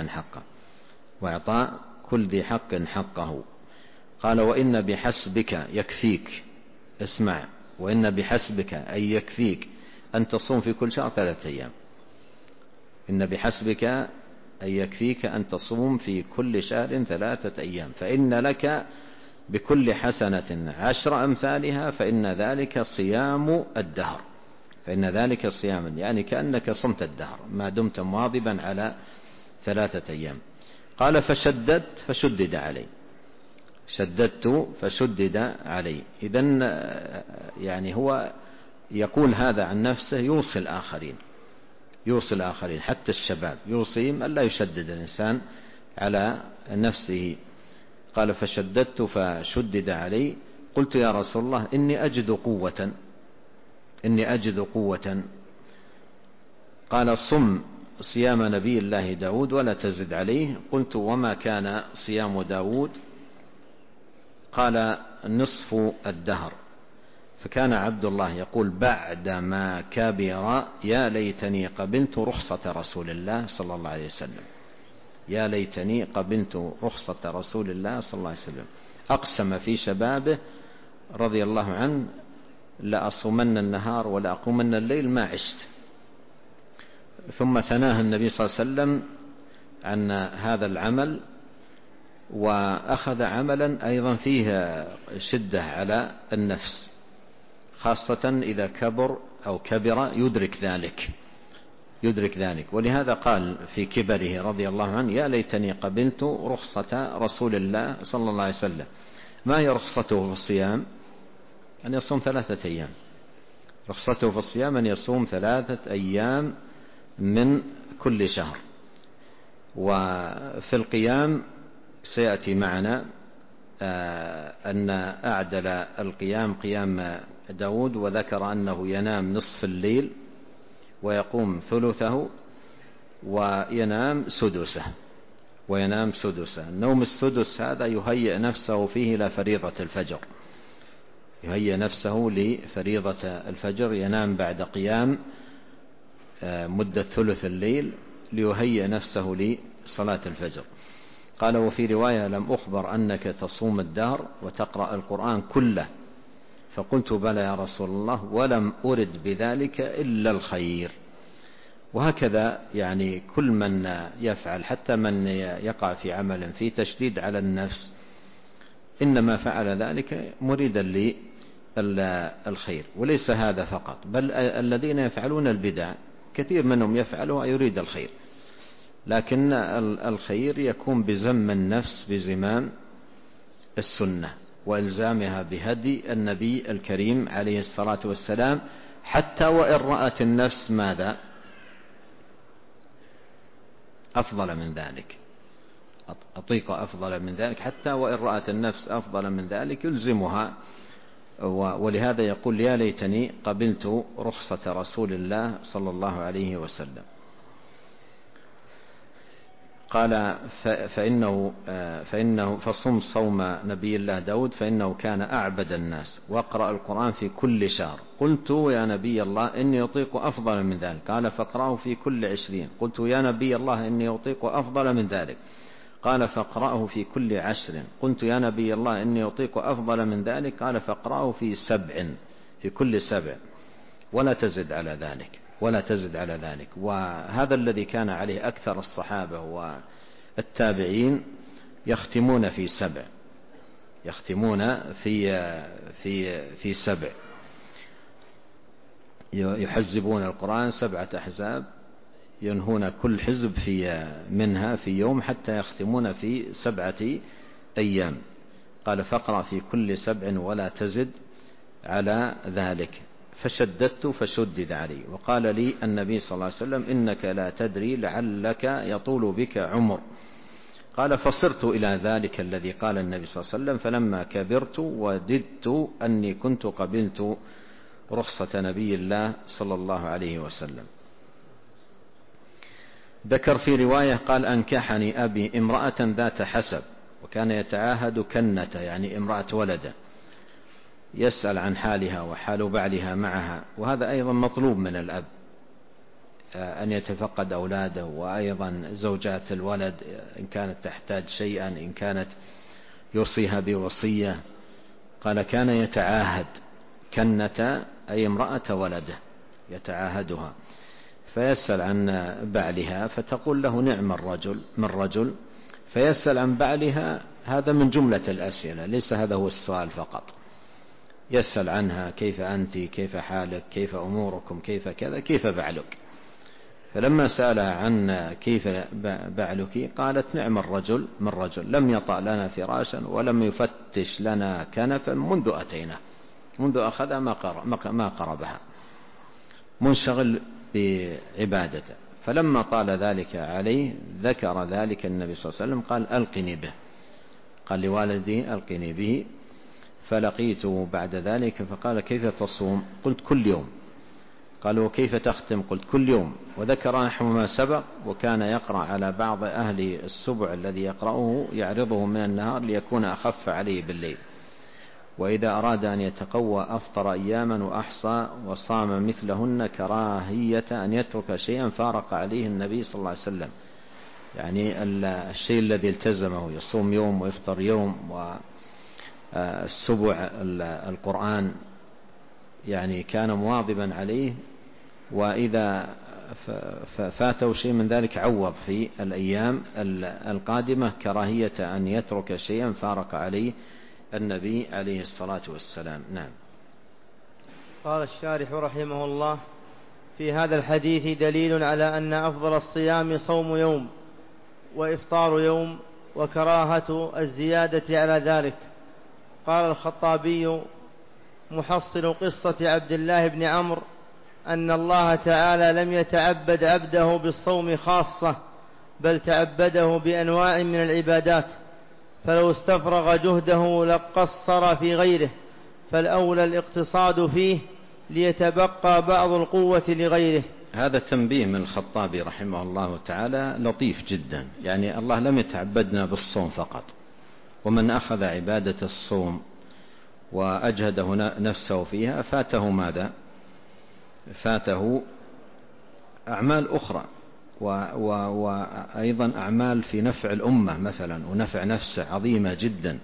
ذي حق حقه. قال: وإن بحسبك يكفيك، اسمع، وإن بحسبك أي يكفيك أن تصوم في كل شهر 3 أيام. إن بحسبك أي يكفيك أن تصوم في كل شهر 3 أيام، فإن لك بكل حسنة 10 أمثالها، فإن ذلك صيام الدهر. يعني كأنك صمت الدهر ما دمت مواظبا على 3 أيام. قال: فشددت فشدد علي. إذن يعني هو يقول هذا عن نفسه، يوصي الآخرين حتى الشباب، يوصيهم ألا يشدد الإنسان على نفسه. قال: فشددت فشدد علي. قلت: يا رسول الله، إني أجد قوة. قال: صم صيام نبي الله داود ولا تزد عليه. قلت: وما كان صيام داود؟ قال: نصف الدهر. فكان عبد الله يقول بعدما كبر: يا ليتني قبلت رخصة رسول الله صلى الله عليه وسلم. يا ليتني قبلت رخصة رسول الله صلى الله عليه وسلم. أقسم في شبابه رضي الله عنه: لأصومن النهار ولا أقومن الليل ما عشت. ثم ثناه النبي صلى الله عليه وسلم عن هذا العمل، وأخذ عملا أيضا فيه شدة على النفس، خاصة إذا كبر يدرك ذلك. ولهذا قال في كبره رضي الله عنه: يا ليتني قبلت رخصة رسول الله صلى الله عليه وسلم. ما هي رخصته في الصيام؟ أن يصوم 3 أيام. رخصته في الصيام أن يصوم 3 أيام من كل شهر. وفي القيام سيأتي معنا أن أعدل القيام قيام داود، وذكر أنه ينام نصف الليل ويقوم ثلثه وينام سدسه. النوم السدس هذا يهيئ نفسه فيه لفريضة الفجر، ينام بعد قيام مدة ثلث الليل ليهيئ نفسه لصلاة الفجر. قال: وفي رواية: لم أخبر أنك تصوم الدهر وتقرأ القرآن كله. فقلت: بلى يا رسول الله، ولم أرد بذلك إلا الخير. وهكذا يعني كل من يفعل، حتى من يقع في عمل فيه تشديد على النفس، إنما فعل ذلك مريدا للخير. وليس هذا فقط، بل الذين يفعلون البدع كثير منهم يفعلها يريد الخير، لكن الخير يكون بزم النفس بزمام السنة وإلزامها بهدي النبي الكريم عليه الصلاة والسلام، حتى وإن رأت النفس ماذا؟ أفضل من ذلك، أطيق أفضل من ذلك، حتى وإن رأت النفس أفضل من ذلك يلزمها. ولهذا يقول: يا ليتني قبلت رخصة رسول الله صلى الله عليه وسلم. قال: فإنه فصم صوم نبي الله داود فإنه كان أعبد الناس، واقرأ القرآن في كل شهر. قلت: يا نبي الله إني أطيق أفضل من ذلك. قال: فاقرأه في كل 20. قلت: يا نبي الله إني أطيق أفضل من ذلك. قال: فاقرأه في كل 10. قلت: يا نبي الله إني أطيق أفضل من ذلك. قال: فاقرأه في 7، في كل 7، ولا تزد على ذلك، ولا تزد على ذلك. وهذا الذي كان عليه أكثر الصحابة والتابعين، يختمون في 7، يختمون في 7، يحزبون القرآن 7 أحزاب، ينهون كل حزب منها في يوم، حتى يختمون في 7 أيام. قال: فاقرأ في كل 7 ولا تزد على ذلك. فشددت فشدد علي. وقال لي النبي صلى الله عليه وسلم: إنك لا تدري لعلك يطول بك عمر. قال: فصرت إلى ذلك الذي قال النبي صلى الله عليه وسلم، فلما كبرت وددت أني كنت قبلت رخصة نبي الله صلى الله عليه وسلم. ذكر في رواية قال: أنكحني أبي امرأة ذات حسب، وكان يتعاهد كنة، يعني امرأة ولده، يسأل عن حالها وحال بعلها معها. وهذا أيضا مطلوب من الأب، أن يتفقد أولاده، وأيضا زوجات الولد إن كانت تحتاج شيئا، إن كانت يوصيها بوصية. قال: كان يتعاهد كنة، أي امرأة ولده يتعاهدها، فيسأل عن بعلها، فتقول له: نعم الرجل من رجل. فيسأل عن بعلها، هذا من جملة الأسئلة، ليس هذا هو السؤال فقط، يسأل عنها: كيف أنت، كيف حالك، كيف أموركم، كيف كذا، كيف بعلك. فلما سألها عن كيف بعلك قالت: نعم الرجل من رجل، لم يطأ لنا فراشا ولم يفتش لنا كنفا منذ أتينا، منذ أخذ ما قربها، منشغل بعبادته. فلما طال ذلك عليه ذكر ذلك النبي صلى الله عليه وسلم، قال: ألقني به، قال لوالدي: ألقني به. فلقيته بعد ذلك فقال: كيف تصوم؟ قلت: كل يوم. قال: وكيف تختم؟ قلت: كل يوم. وذكر نحو ما سبق. وكان يقرأ على بعض أهل السبع الذي يقرأه يعرضه من النهار ليكون أخف عليه بالليل، وإذا أراد أن يتقوى أفطر أياما وأحصى وصام مثلهن، كراهية أن يترك شيئا فارق عليه النبي صلى الله عليه وسلم، يعني الشيء الذي التزمه، يصوم يوم ويفطر يوم. والسبع القرآن يعني كان مواظبا عليه، وإذا فاته شيء من ذلك عوض في الأيام القادمة، كراهية أن يترك شيئا فارق عليه النبي عليه الصلاة والسلام. نعم. قال الشارح رحمه الله: في هذا الحديث دليل على أن أفضل الصيام صوم يوم وإفطار يوم، وكراهة الزيادة على ذلك. قال الخطابي محصل قصة عبد الله بن عمرو أن الله تعالى لم يتعبد عبده بالصوم خاصة، بل تعبده بأنواع من العبادات، فلو استفرغ جهده لقصر في غيره، فالأولى الاقتصاد فيه ليتبقى بعض القوة لغيره. هذا تنبيه من الخطابي رحمه الله تعالى لطيف جدا، يعني الله لم يتعبدنا بالصوم فقط، ومن أخذ عبادة الصوم وأجهده نفسه فيها فاته ماذا؟ فاته أعمال أخرى، وأيضا أعمال في نفع الأمة مثلا ونفع نفسه عظيمة جدا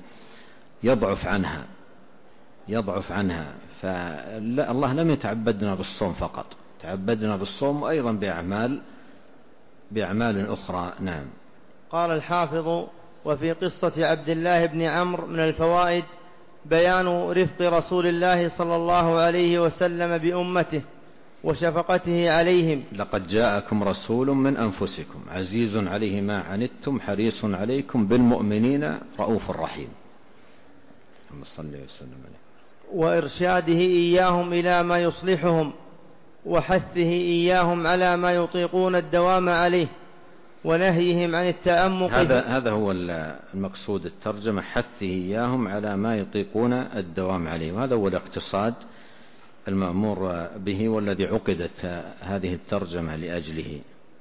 يضعف عنها. فالله لم يتعبدنا بالصوم فقط، تعبدنا بالصوم أيضا بأعمال أخرى. نعم. قال الحافظ: وفي قصة عبد الله بن عمرو من الفوائد بيان رفق رسول الله صلى الله عليه وسلم بأمته، وشفقته عليهم. لقد جاءكم رسول من أنفسكم عزيز عليه ما عنتم حريص عليكم بالمؤمنين رؤوف رحيم. صلى الله وسلم عليه. وإرشاده إياهم إلى ما يصلحهم، وحثه إياهم على ما يطيقون الدوام عليه، ونهيهم عن التأمق. هذا هو المقصود الترجمة، حثه إياهم على ما يطيقون الدوام عليه، وهذا هو الاقتصاد المأمور به والذي عقدت هذه الترجمة لأجله.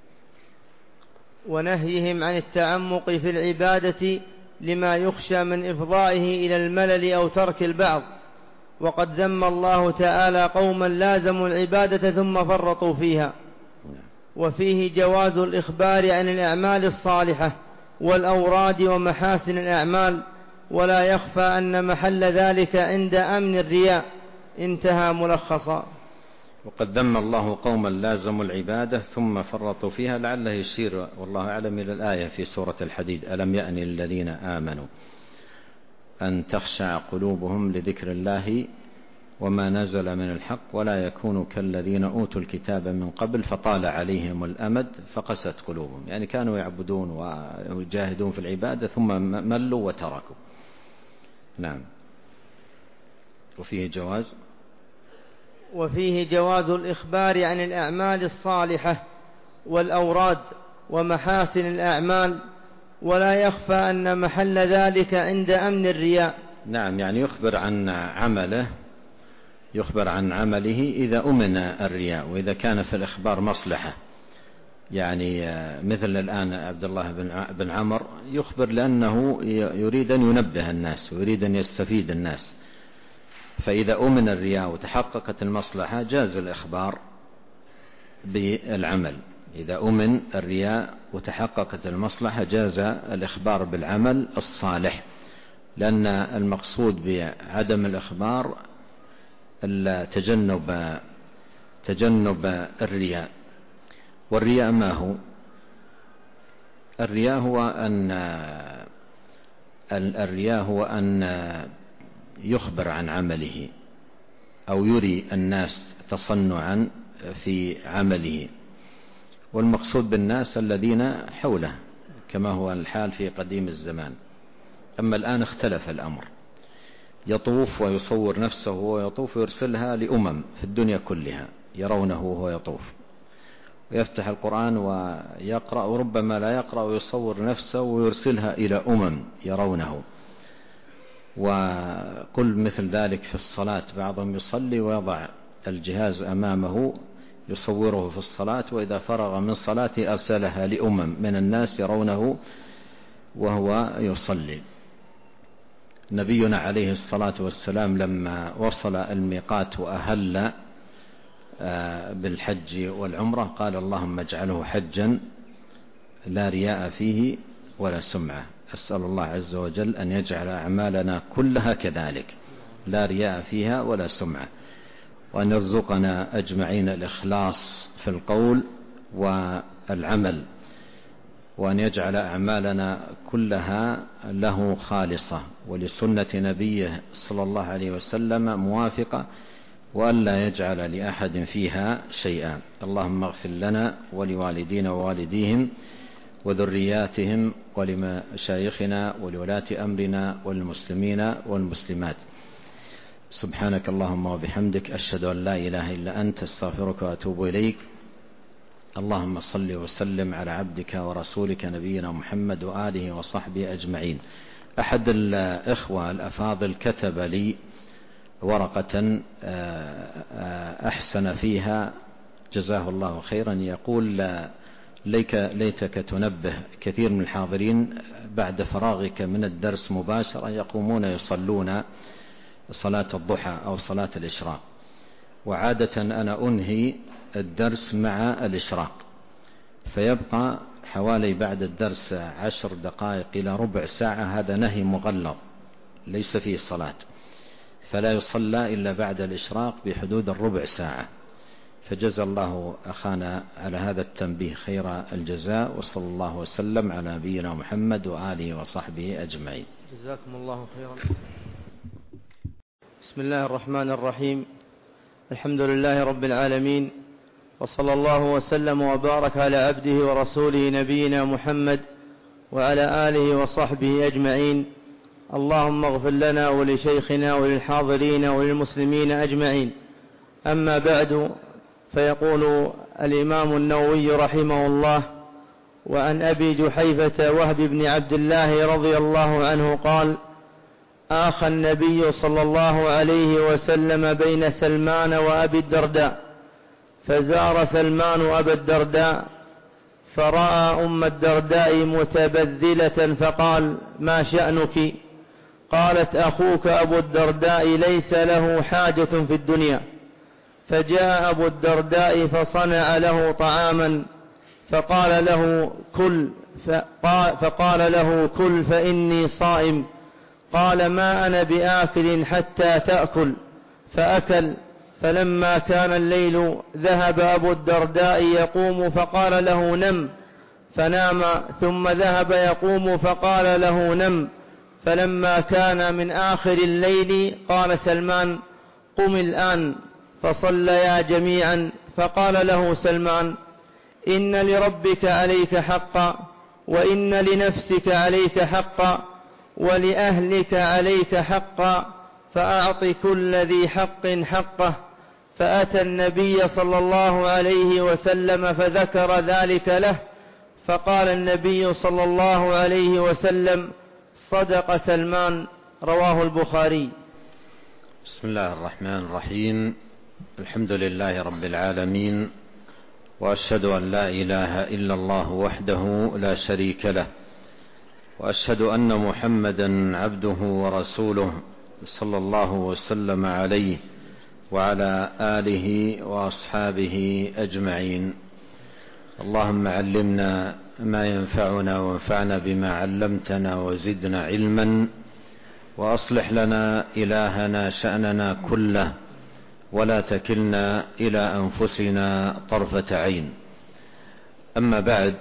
ونهيهم عن التعمق في العبادة لما يخشى من إفضائه إلى الملل أو ترك البعض. وقد ذم الله تعالى قوما لازموا العبادة ثم فرطوا فيها. وفيه جواز الإخبار عن الأعمال الصالحة والأوراد ومحاسن الأعمال، ولا يخفى أن محل ذلك عند أمن الرياء. انتهى ملخصا. وقد ذم الله قوما لازموا العبادة ثم فرطوا فيها، لعله يشير والله أعلم إلى الآية في سورة الحديد: ألم يأن الذين آمنوا أن تخشع قلوبهم لذكر الله وما نزل من الحق ولا يكونوا كالذين أوتوا الكتاب من قبل فطال عليهم الأمد فقست قلوبهم. يعني كانوا يعبدون ويجاهدون في العبادة ثم ملوا وتركوا. نعم. وفيه جواز الإخبار عن الأعمال الصالحة والأوراد ومحاسن الأعمال، ولا يخفى أن محل ذلك عند أمن الرياء. نعم، يعني يخبر عن عمله إذا أمن الرياء، وإذا كان في الإخبار مصلحة. يعني مثل الآن عبد الله بن عمر يخبر لأنه يريد أن ينبه الناس ويريد أن يستفيد الناس، فإذا أمن الرياء وتحققت المصلحة جاز الإخبار بالعمل. إذا أمن الرياء وتحققت المصلحة جاز الإخبار بالعمل الصالح، لأن المقصود بعدم الإخبار تجنب الرياء. والرياء ما هو؟ الرياء هو أن يخبر عن عمله أو يري الناس تصنعا في عمله، والمقصود بالناس الذين حوله كما هو الحال في قديم الزمان. أما الآن اختلف الأمر، يطوف ويصور نفسه ويطوف ويرسلها لأمم في الدنيا كلها يرونه وهو يطوف، ويفتح القرآن ويقرأ، وربما لا يقرأ ويصور نفسه ويرسلها إلى أمم يرونه. وقل مثل ذلك في الصلاة، بعضهم يصلي ويضع الجهاز أمامه يصوره في الصلاة، وإذا فرغ من صلاته أرسلها لأمم من الناس يرونه وهو يصلي. نبينا عليه الصلاة والسلام لما وصل الميقات وأهل بالحج والعمرة قال: اللهم اجعله حجا لا رياء فيه ولا سمعة. أسأل الله عز وجل أن يجعل أعمالنا كلها كذلك لا رياء فيها ولا سمعة، وأن يرزقنا أجمعين الإخلاص في القول والعمل، وأن يجعل أعمالنا كلها له خالصة ولسنة نبيه صلى الله عليه وسلم موافقة، وأن لا يجعل لأحد فيها شيئا. اللهم اغفر لنا ولوالدينا ووالديهم وذرياتهم ولمشايخنا ولولاة أمرنا والمسلمين والمسلمات. سبحانك اللهم وبحمدك، أشهد أن لا إله إلا أنت، استغفرك وأتوب إليك. اللهم صل وسلم على عبدك ورسولك نبينا محمد وآله وصحبه أجمعين. أحد الإخوة الأفاضل كتب لي ورقة أحسن فيها جزاه الله خيرا، يقول: ليتك تنبه كثير من الحاضرين بعد فراغك من الدرس مباشرة يقومون يصلون صلاة الضحى أو صلاة الإشراق، وعادة أنا أنهي الدرس مع الإشراق، فيبقى حوالي بعد الدرس 10 دقائق إلى ربع ساعة، هذا نهي مغلظ ليس فيه صلاة، فلا يصلى إلا بعد الإشراق بحدود الربع ساعة. فجزى الله أخانا على هذا التنبيه خير الجزاء، وصلى الله وسلم على نبينا محمد وآله وصحبه أجمعين. جزاكم الله خيرا. بسم الله الرحمن الرحيم. الحمد لله رب العالمين، وصلى الله وسلم وبارك على عبده ورسوله نبينا محمد وعلى آله وصحبه أجمعين. اللهم اغفر لنا ولشيخنا وللحاضرين وللمسلمين أجمعين. أما بعد، فيقول الإمام النووي رحمه الله: وعن أبي جحيفة وهب بن عبد الله رضي الله عنه قال: آخى النبي صلى الله عليه وسلم بين سلمان وأبي الدرداء، فزار سلمان أبا الدرداء فرأى أم الدرداء متبذلة فقال: ما شأنك؟ قالت: أخوك أبو الدرداء ليس له حاجة في الدنيا. فجاء أبو الدرداء فصنع له طعاما فقال له: كل فإني صائم. قال: ما أنا بآكل حتى تأكل. فأكل. فلما كان الليل ذهب أبو الدرداء يقوم فقال له: نم. فنام، ثم ذهب يقوم فقال له: نم. فلما كان من آخر الليل قال سلمان: قم الآن. فصليا جميعا. فقال له سلمان: إن لربك عليك حقا، وإن لنفسك عليك حقا، ولأهلك عليك حقا، فأعط كل ذي حق حقه. فأتى النبي صلى الله عليه وسلم فذكر ذلك له، فقال النبي صلى الله عليه وسلم: صدق سلمان. رواه البخاري. بسم الله الرحمن الرحيم. الحمد لله رب العالمين، وأشهد أن لا إله إلا الله وحده لا شريك له، وأشهد أن محمدا عبده ورسوله صلى الله وسلم عليه وعلى آله وأصحابه أجمعين. اللهم علمنا ما ينفعنا وانفعنا بما علمتنا وزدنا علما، وأصلح لنا إلهنا شأننا كله، ولا تكلنا إلى أنفسنا طرفة عين. أما بعد،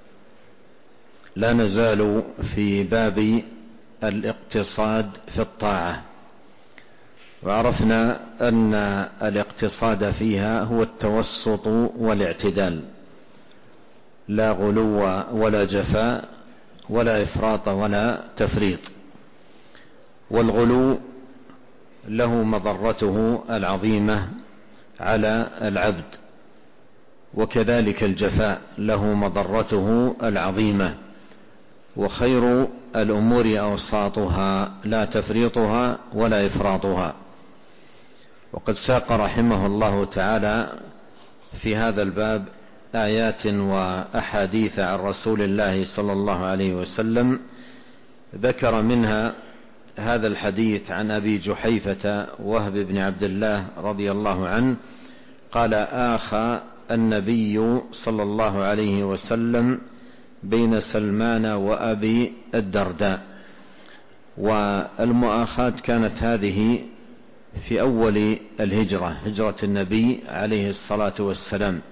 لا نزال في باب الاقتصاد في الطاعة، وعرفنا أن الاقتصاد فيها هو التوسط والاعتدال، لا غلو ولا جفاء ولا إفراط ولا تفريط. والغلو له مضرته العظيمة على العبد، وكذلك الجفاء له مضرته العظيمة. وخير الأمور أوساطها، لا تفريطها ولا إفراطها. وقد ساق رحمه الله تعالى في هذا الباب آيات وأحاديث عن رسول الله صلى الله عليه وسلم، ذكر منها هذا الحديث عن أبي جحيفة وهب بن عبد الله رضي الله عنه قال: آخى النبي صلى الله عليه وسلم بين سلمان وأبي الدرداء. والمؤاخاة كانت هذه في أول الهجرة، هجرة النبي عليه الصلاة والسلام.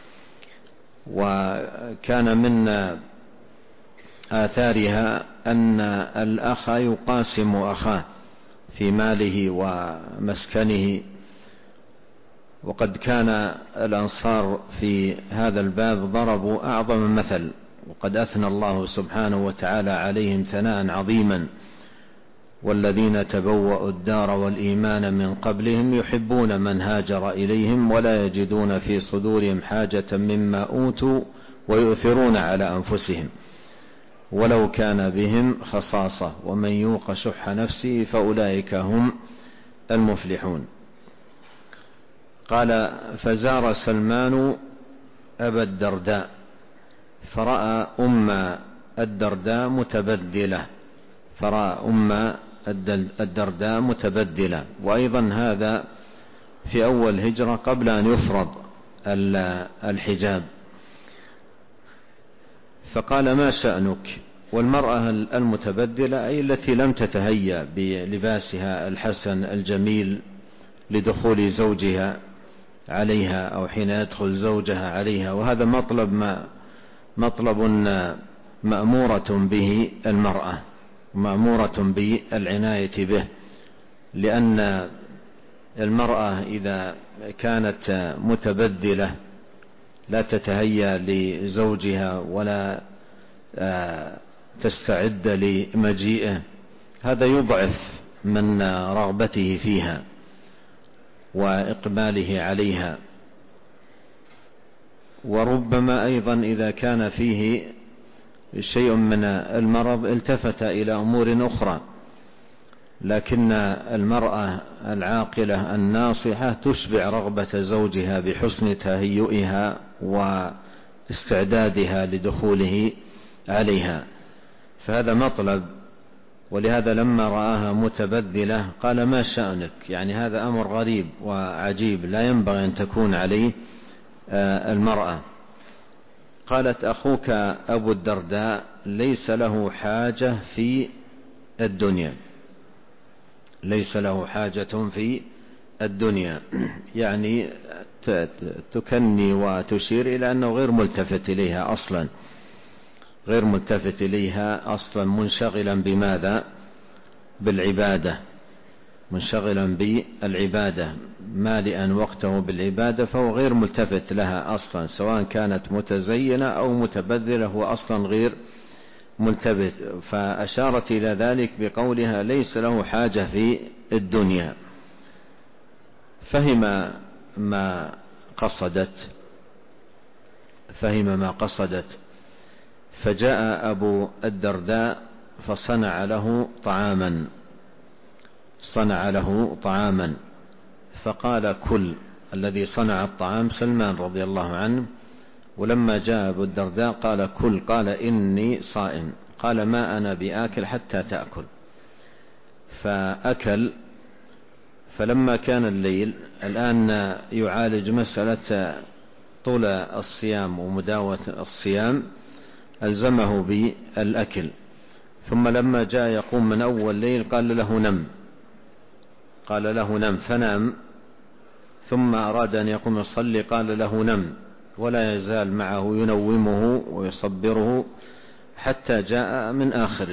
وكان من آثارها أن الأخ يقاسم أخاه في ماله ومسكنه. وقد كان الأنصار في هذا الباب ضربوا أعظم مثل، وقد أثنى الله سبحانه وتعالى عليهم ثناء عظيما: والذين تبوأوا الدار والإيمان من قبلهم يحبون من هاجر إليهم ولا يجدون في صدورهم حاجة مما أوتوا ويؤثرون على أنفسهم ولو كان بهم خصاصة ومن يوق شح نفسه فأولئك هم المفلحون. قال: فزار سلمان أبا الدرداء فرأى أم الدرداء متبدلة. وأيضا هذا في أول هجرة قبل أن يفرض الحجاب. فقال: ما شأنك؟ والمرأة المتبدلة أي التي لم تتهيأ بلباسها الحسن الجميل لدخول زوجها عليها أو حين يدخل زوجها عليها. وهذا مطلب مأمورة به المرأة، مأمورة بالعناية به، لأن المرأة إذا كانت متبدلة لا تتهيأ لزوجها ولا تستعد لمجيئه، هذا يضعف من رغبته فيها وإقباله عليها. وربما أيضا إذا كان فيه شيء من المرض التفت إلى أمور أخرى، لكن المرأة العاقلة الناصحة تشبع رغبة زوجها بحسن تهيئها واستعدادها لدخوله عليها، فهذا مطلب. ولهذا لما رآها متبذلة قال ما شأنك، يعني هذا أمر غريب وعجيب لا ينبغي أن تكون عليه المرأة. قالت أخوك أبو الدرداء ليس له حاجة في الدنيا، ليس له حاجة في الدنيا، يعني تكني وتشير إلى أنه غير ملتفت إليها أصلا، غير ملتفت إليها أصلا، منشغلا بماذا؟ بالعبادة، منشغلا بالعبادة، مالئا وقته بالعبادة، فهو غير ملتفت لها أصلا، سواء كانت متزينة أو متبذلة، هو أصلا غير ملتفت. فأشارت إلى ذلك بقولها ليس له حاجة في الدنيا. فهم ما قصدت، فجاء أبو الدرداء فصنع له طعاما، فقال كل. الذي صنع الطعام سلمان رضي الله عنه، ولما جاء أبو الدرداء قال كل، قال إني صائم، قال ما أنا بآكل حتى تأكل، فأكل. فلما كان الليل، الآن يعالج مسألة طول الصيام ومداوة الصيام، ألزمه بالأكل. ثم لما جاء يقوم من أول ليل قال له نم، فنام. ثم أراد أن يقوم يصلي قال له نم، ولا يزال معه ينومه ويصبره حتى جاء من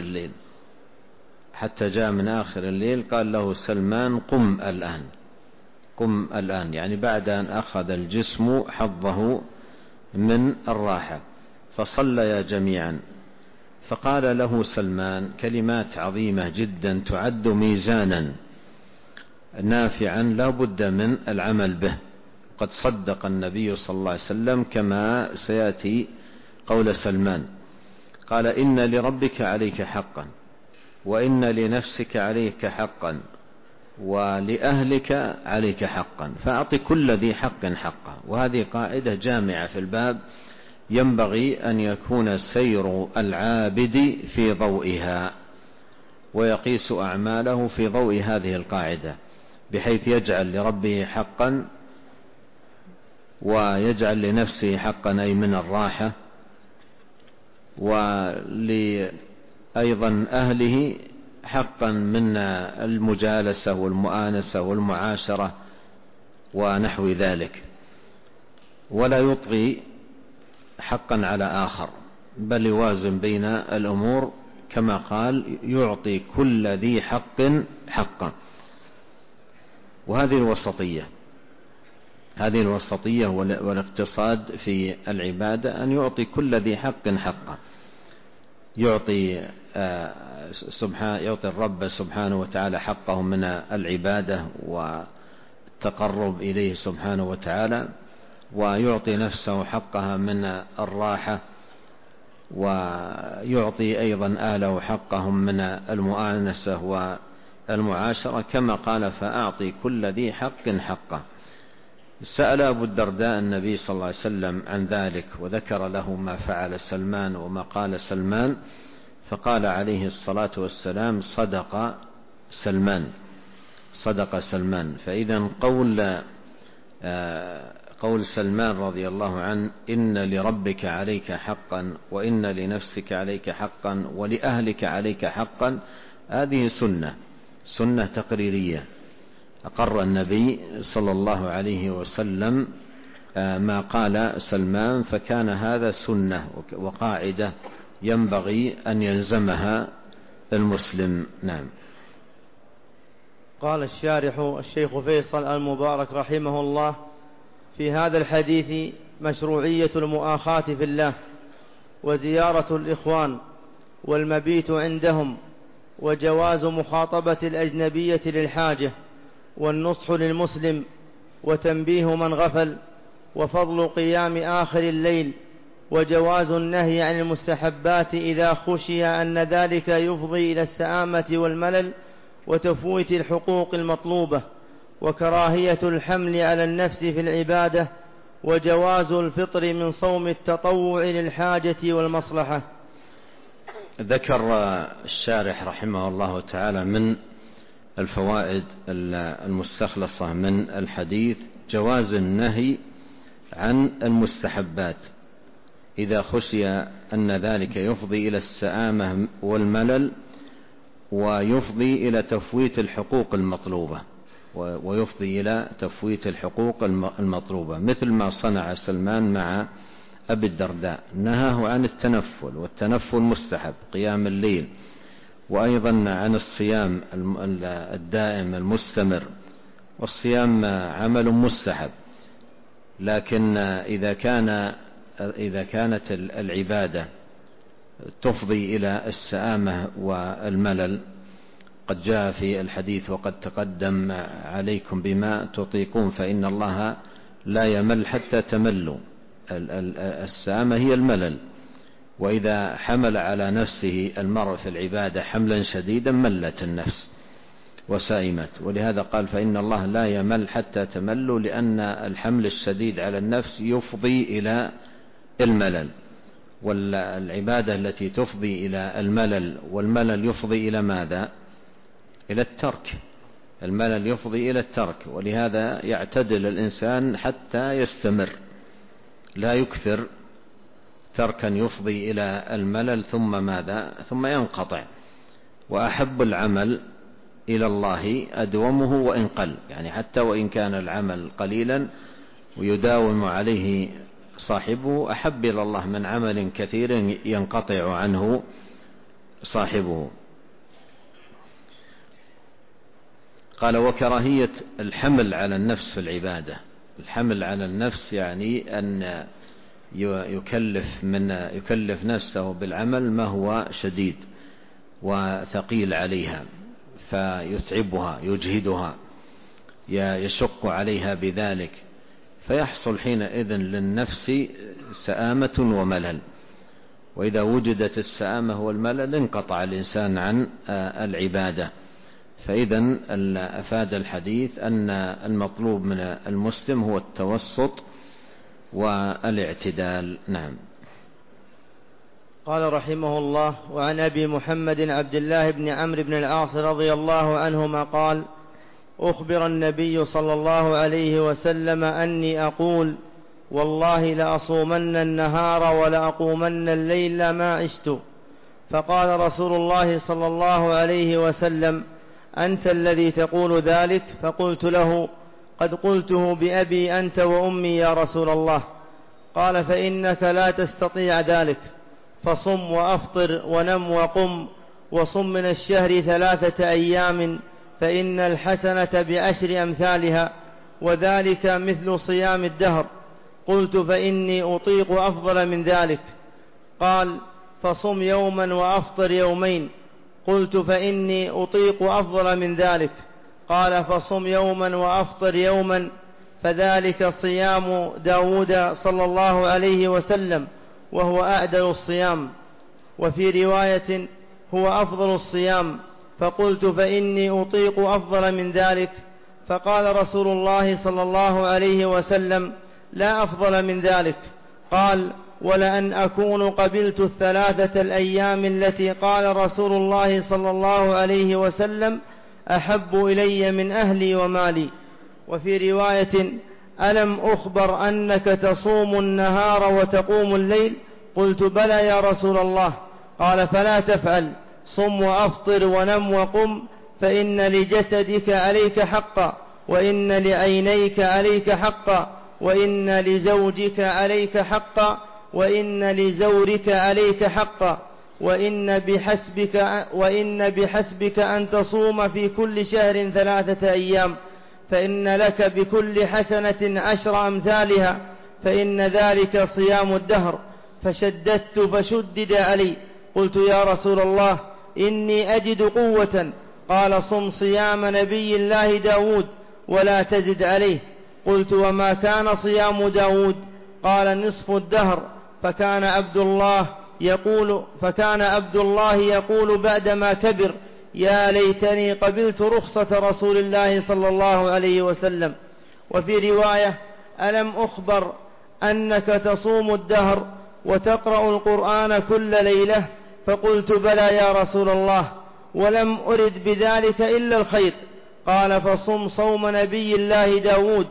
آخر الليل، قال له سلمان قم الآن، يعني بعد أن أخذ الجسم حظه من الراحة. فصليا جميعا، فقال له سلمان كلمات عظيمة جدا تعد ميزانا نافعا لا بد من العمل به. قد صدق النبي صلى الله عليه وسلم كما سيأتي قول سلمان، قال إن لربك عليك حقا، وإن لنفسك عليك حقا، ولأهلك عليك حقا، فأعط كل ذي حق حقه. وهذه قاعدة جامعة في الباب، ينبغي أن يكون سير العابد في ضوئها، ويقيس أعماله في ضوء هذه القاعدة، بحيث يجعل لربه حقا، ويجعل لنفسه حقا أي من الراحة، ولأيضا أهله حقا من المجالسة والمؤانسة والمعاشرة ونحو ذلك، ولا يطغي حقا على آخر، بل يوازن بين الأمور كما قال يعطي كل ذي حق حقا. وهذه الوسطية والاقتصاد في العبادة، أن يعطي كل ذي حق حقا، يعطي الرب سبحانه وتعالى حقه من العبادة والتقرب إليه سبحانه وتعالى، ويعطي نفسه حقها من الراحة، ويعطي أيضا أهله حقهم من المؤانسة والمعاشرة، كما قال فأعطي كل ذي حق حقه. سأل أبو الدرداء النبي صلى الله عليه وسلم عن ذلك، وذكر له ما فعل سلمان وما قال سلمان، فقال عليه الصلاة والسلام صدق سلمان. فإذا قول سلمان رضي الله عنه إن لربك عليك حقا، وإن لنفسك عليك حقا، ولأهلك عليك حقا، هذه سنة تقريرية أقر النبي صلى الله عليه وسلم ما قال سلمان، فكان هذا سنة وقاعدة ينبغي أن يلزمها المسلم. نعم. قال الشارح الشيخ فيصل المبارك رحمه الله في هذا الحديث مشروعية المؤاخاة في الله، وزيارة الإخوان، والمبيت عندهم، وجواز مخاطبة الأجنبية للحاجة، والنصح للمسلم، وتنبيه من غفل، وفضل قيام آخر الليل، وجواز النهي عن المستحبات إذا خشي أن ذلك يفضي إلى السآمة والملل وتفويت الحقوق المطلوبة، وكراهية الحمل على النفس في العبادة، وجواز الفطر من صوم التطوع للحاجة والمصلحة. ذكر الشارح رحمه الله تعالى من الفوائد المستخلصة من الحديث جواز النهي عن المستحبات إذا خشي أن ذلك يفضي إلى السآمة والملل ويفضي إلى تفويت الحقوق المطلوبة مثل ما صنع سلمان مع أبي الدرداء، نهاه عن التنفل، والتنفل مستحب قيام الليل، وأيضا عن الصيام الدائم المستمر، والصيام عمل مستحب. لكن إذا كانت العبادة تفضي إلى السآمة والملل، قد جاء في الحديث وقد تقدم عليكم بما تطيقون فإن الله لا يمل حتى تملوا. السآمة هي الملل، وإذا حمل على نفسه المرء في العبادة حملا شديدا ملت النفس وسائمت، ولهذا قال فإن الله لا يمل حتى تملوا، لأن الحمل الشديد على النفس يفضي إلى الملل، والعبادة التي تفضي إلى الملل، والملل يفضي إلى ماذا؟ إلى الترك. الملل يفضي إلى الترك، ولهذا يعتدل الإنسان حتى يستمر، لا يكثر تركا يفضي إلى الملل ثم ماذا؟ ثم ينقطع. وأحب العمل إلى الله أدومه وإن قل، يعني حتى وإن كان العمل قليلا ويداوم عليه صاحبه أحب إلى الله من عمل كثير ينقطع عنه صاحبه. قال وكراهية الحمل على النفس في العبادة. الحمل على النفس يعني أن يكلف نفسه بالعمل ما هو شديد وثقيل عليها، فيتعبها يجهدها يشق عليها بذلك، فيحصل حينئذ للنفس سآمة وملل. وإذا وجدت السآمة والملل انقطع الإنسان عن العبادة. فإذن أفاد الحديث أن المطلوب من المسلم هو التوسط والاعتدال. نعم. قال رحمه الله: وعن أبي محمد عبد الله بن عمرو بن العاص رضي الله عنهما قال: أخبر النبي صلى الله عليه وسلم أني أقول: والله لأصومن النهار ولأقومن الليل ما عشت. فقال رسول الله صلى الله عليه وسلم: أنت الذي تقول ذلك؟ فقلت له: قد قلته بأبي أنت وأمي يا رسول الله. قال: فإنك لا تستطيع ذلك، فصم وأفطر ونم وقم، وصم من الشهر 3 أيام، فإن الحسنة ب10 أمثالها، وذلك مثل صيام الدهر. قلت: فإني أطيق أفضل من ذلك. قال: فصم يوما وأفطر يومين. قلت: فإني أطيق أفضل من ذلك. قال: فصم يوما وأفطر يوما، فذلك صيام داود صلى الله عليه وسلم، وهو أعدل الصيام. وفي رواية: هو أفضل الصيام. فقلت: فإني أطيق أفضل من ذلك. فقال رسول الله صلى الله عليه وسلم: لا أفضل من ذلك. قال: ولأن أكون قبلت 3 الأيام التي قال رسول الله صلى الله عليه وسلم أحب إلي من أهلي ومالي. وفي رواية: ألم أخبر أنك تصوم النهار وتقوم الليل؟ قلت: بلى يا رسول الله. قال: فلا تفعل، صم وأفطر ونم وقم، فإن لجسدك عليك حقا، وإن لعينيك عليك حقا، وإن لزوجك عليك حقا، وإن لزورك عليك حقا، وإن بحسبك أن تصوم في كل شهر 3 أيام، فإن لك بكل حسنة 10 أمثالها، فإن ذلك صيام الدهر. فشددت فشدد علي. قلت يا رسول الله إني أجد قوة. قال صم صيام نبي الله داود ولا تزد عليه. قلت وما كان صيام داود؟ قال نصف الدهر. فكان عبد الله يقول بعدما كبر يا ليتني قبلت رخصة رسول الله صلى الله عليه وسلم. وفي رواية ألم أخبر أنك تصوم الدهر وتقرأ القرآن كل ليلة؟ فقلت بلى يا رسول الله، ولم أرد بذلك إلا الخير. قال فصم صوم نبي الله داود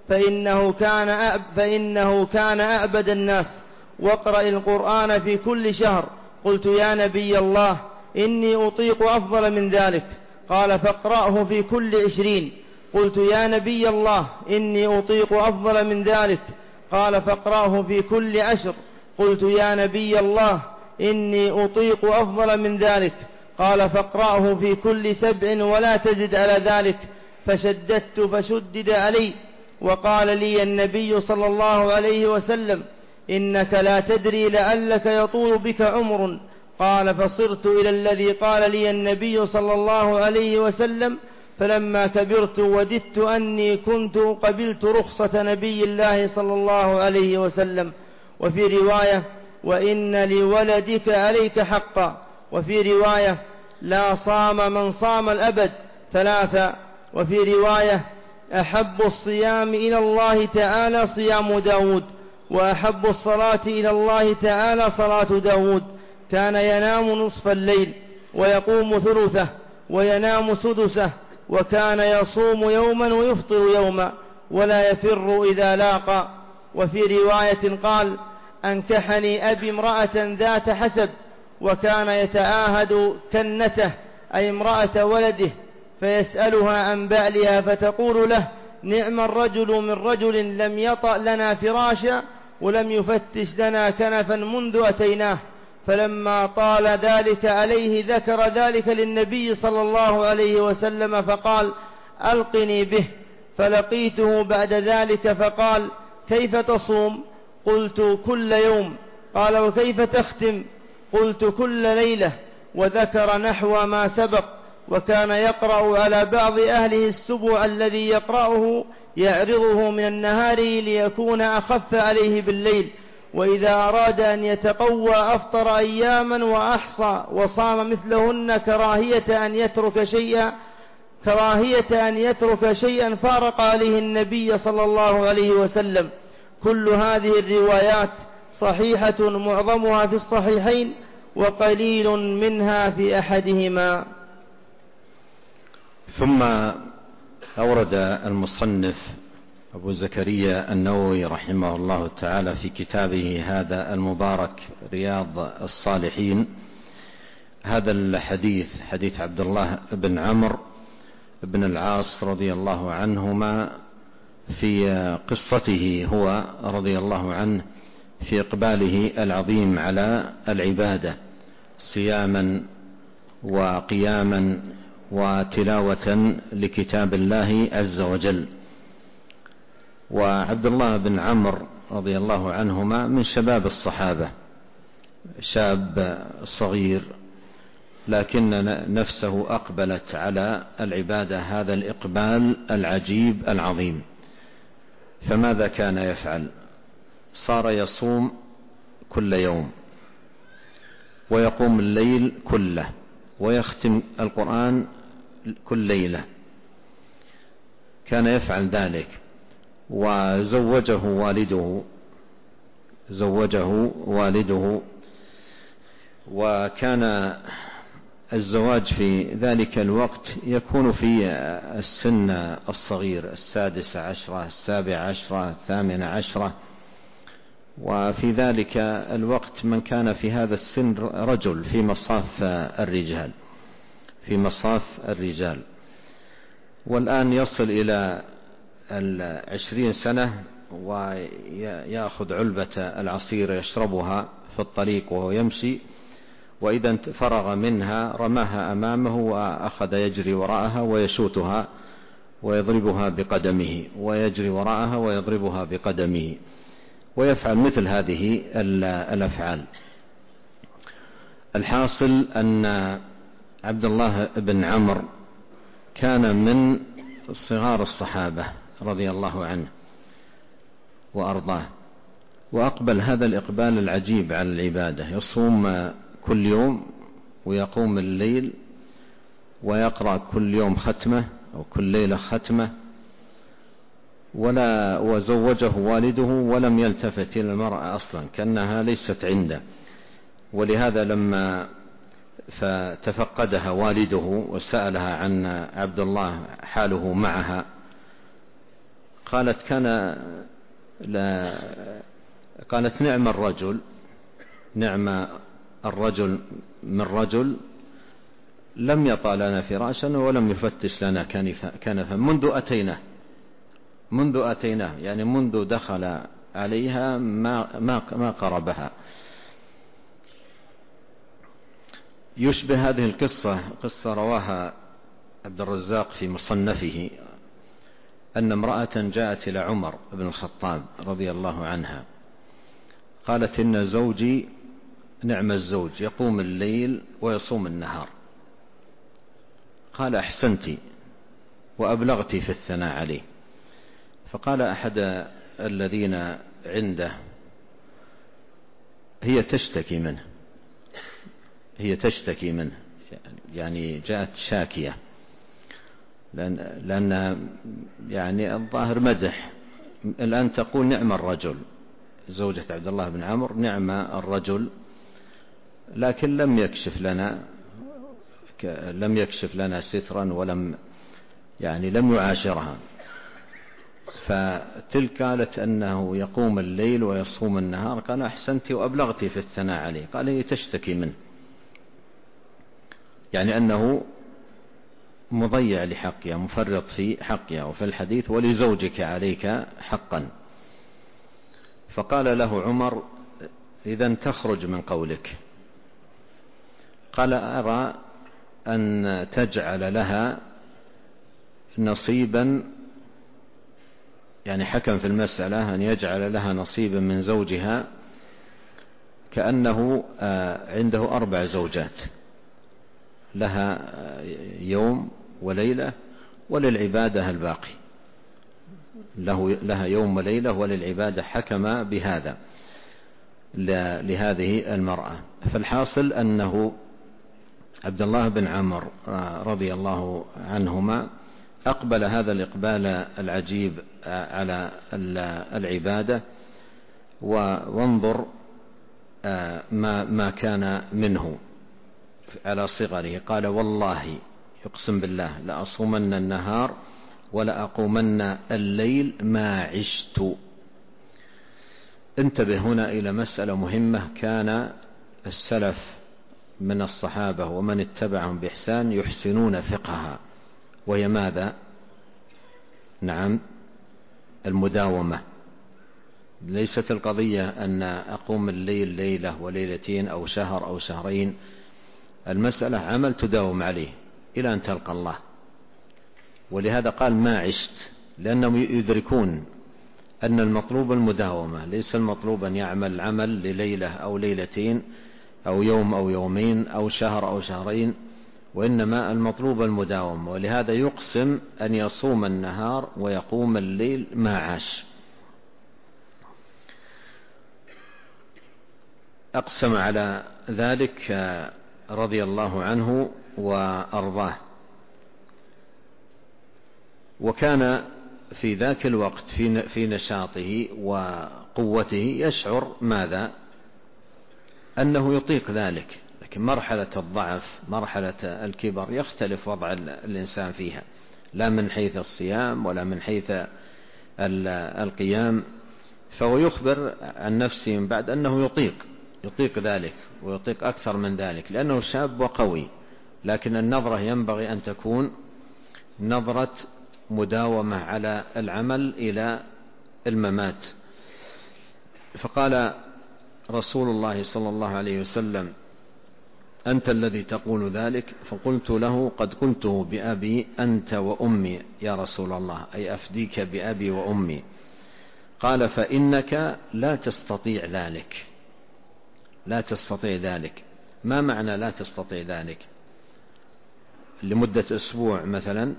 فإنه كان أعبد الناس، واقرأ القرآن في كل شهر. قلت يا نبي الله إني أطيق أفضل من ذلك. قال فاقرأه في كل 20. قلت يا نبي الله إني أطيق أفضل من ذلك. قال فاقرأه في كل 10. قلت يا نبي الله إني أطيق أفضل من ذلك. قال فاقرأه في كل 7 ولا تزد على ذلك. فشددت فشدد علي. وقال لي النبي صلى الله عليه وسلم إنك لا تدري لعلك يطول بك عمر. قال فصرت إلى الذي قال لي النبي صلى الله عليه وسلم، فلما كبرت وددت أني كنت قبلت رخصة نبي الله صلى الله عليه وسلم. وفي رواية وإن لولدك عليك حقا. وفي رواية لا صام من صام الأبد 3. وفي رواية أحب الصيام إلى الله تعالى صيام داود، وأحب الصلاة إلى الله تعالى صلاة داود. كان ينام نصف الليل ويقوم ثلثه وينام سدسه، وكان يصوم يوما ويفطر يوما ولا يفر إذا لاقى. وفي رواية قال أنكحني أبي امرأة ذات حسب، وكان يتعاهد كنته أي امرأة ولده فيسألها عن بعلها فتقول له نعم الرجل من رجل لم يطأ لنا فراشا ولم يفتش لنا كنفا منذ أتيناه. فلما طال ذلك عليه ذكر ذلك للنبي صلى الله عليه وسلم فقال ألقني به. فلقيته بعد ذلك فقال كيف تصوم؟ قلت كل يوم. قال وكيف تختم؟ قلت كل ليلة. وذكر نحو ما سبق. وكان يقرأ على بعض أهله السبع الذي يقرأه يعرضه من النهار ليكون أخف عليه بالليل، وإذا أراد أن يتقوى أفطر أياما وأحصى وصام مثلهن كراهية أن يترك شيئا فارق عليه النبي صلى الله عليه وسلم. كل هذه الروايات صحيحة معظمها في الصحيحين وقليل منها في أحدهما. ثم أورد المصنف أبو زكريا النووي رحمه الله تعالى في كتابه هذا المبارك رياض الصالحين هذا الحديث، حديث عبد الله بن عمرو بن العاص رضي الله عنهما في قصته هو رضي الله عنه في إقباله العظيم على العبادة صياما وقياما وتلاوة لكتاب الله عز وجل. وعبد الله بن عمرو رضي الله عنهما من شباب الصحابة، شاب صغير لكن نفسه أقبلت على العبادة هذا الإقبال العجيب العظيم. فماذا كان يفعل؟ صار يصوم كل يوم ويقوم الليل كله ويختم القرآن كل ليلة، كان يفعل ذلك. وزوجه والده، وكان الزواج في ذلك الوقت يكون في السن الصغير 16 17 18. وفي ذلك الوقت من كان في هذا السن رجل في مصاف الرجال، والآن يصل إلى 20 سنة ويأخذ علبة العصير يشربها في الطريق وهو يمشي، وإذا فرغ منها رماها أمامه وأخذ يجري وراءها ويشوتها ويضربها بقدمه، ويجري وراءها ويضربها بقدمه. ويفعل مثل هذه الأفعال. الحاصل أن عبد الله بن عمرو كان من صغار الصحابة رضي الله عنه وأرضاه، وأقبل هذا الإقبال العجيب على العبادة، يصوم كل يوم ويقوم الليل ويقرأ كل يوم ختمة أو كل ليلة ختمة، وزوجه والده ولم يلتفت إلى المرأة أصلا كأنها ليست عنده. ولهذا لما فتفقدها والده وسألها عن عبد الله حاله معها قالت نعم الرجل من رجل لم يطأ لنا فراشا ولم يفتش لنا كنفا منذ أتيناه، يعني منذ دخل عليها ما قربها. يشبه هذه القصة قصة رواها عبد الرزاق في مصنفه، أن امرأة جاءت إلى عمر بن الخطاب رضي الله عنها قالت إن زوجي نعم الزوج يقوم الليل ويصوم النهار. قال أحسنت وأبلغت في الثناء عليه. فقال أحد الذين عنده هي تشتكي منه يعني جاءت شاكية، لأن يعني الظاهر مدح. الآن تقول نعم الرجل، زوجة عبد الله بن عمرو نعم الرجل، لكن لم يكشف لنا سترا ولم لم يعاشرها. فتلك قالت أنه يقوم الليل ويصوم النهار. قال أحسنت وأبلغت في الثناء عليه. قال هي تشتكي منه، يعني أنه مضيع لحقها، مفرط في حقها. وفي الحديث ولزوجك عليك حقا. فقال له عمر إذن تخرج من قولك. قال أرى أن تجعل لها نصيبا، يعني حكم في المسألة أن يجعل لها نصيبا من زوجها، كأنه عنده 4 زوجات، لها يوم وليلة وللعبادة الباقي، لها يوم وليلة وللعبادة. حكم بهذا لهذه المرأة. فالحاصل أنه عبد الله بن عمرو رضي الله عنهما أقبل هذا الإقبال العجيب على العبادة. وانظر ما كان منه على صغره. قال والله يقسم بالله لأصومن النهار ولأقومن الليل ما عشت. انتبه هنا إلى مسألة مهمة. كان السلف من الصحابة ومن اتبعهم بإحسان يحسنون فقهها، وهي ماذا؟ نعم المداومة. ليست القضية أن أقوم الليل ليلة وليلتين أو شهر أو شهرين، المسألة عمل تداوم عليه إلى أن تلقى الله. ولهذا قال ما عشت، لأنهم يدركون أن المطلوب المداومة، ليس المطلوب أن يعمل عمل لليلة أو ليلتين أو يوم أو يومين أو شهر أو شهرين، وإنما المطلوب المداومة. ولهذا يقسم أن يصوم النهار ويقوم الليل ما عاش. أقسم على ذلك رضي الله عنه وأرضاه. وكان في ذاك الوقت في نشاطه وقوته يشعر ماذا؟ أنه يطيق ذلك. لكن مرحلة الضعف، مرحلة الكبر، يختلف وضع الإنسان فيها، لا من حيث الصيام ولا من حيث القيام. فهو يخبر عن نفسه من بعد أنه يطيق ذلك ويطيق أكثر من ذلك، لأنه شاب وقوي. لكن النظرة ينبغي أن تكون نظرة مداومة على العمل إلى الممات. فقال رسول الله صلى الله عليه وسلم أنت الذي تقول ذلك؟ فقلت له قد قلته بأبي أنت وأمي يا رسول الله، أي أفديك بأبي وأمي. قال فإنك لا تستطيع ذلك. لا تستطيع ذلك. ما معنى لا تستطيع ذلك؟ لمدة أسبوع مثلا،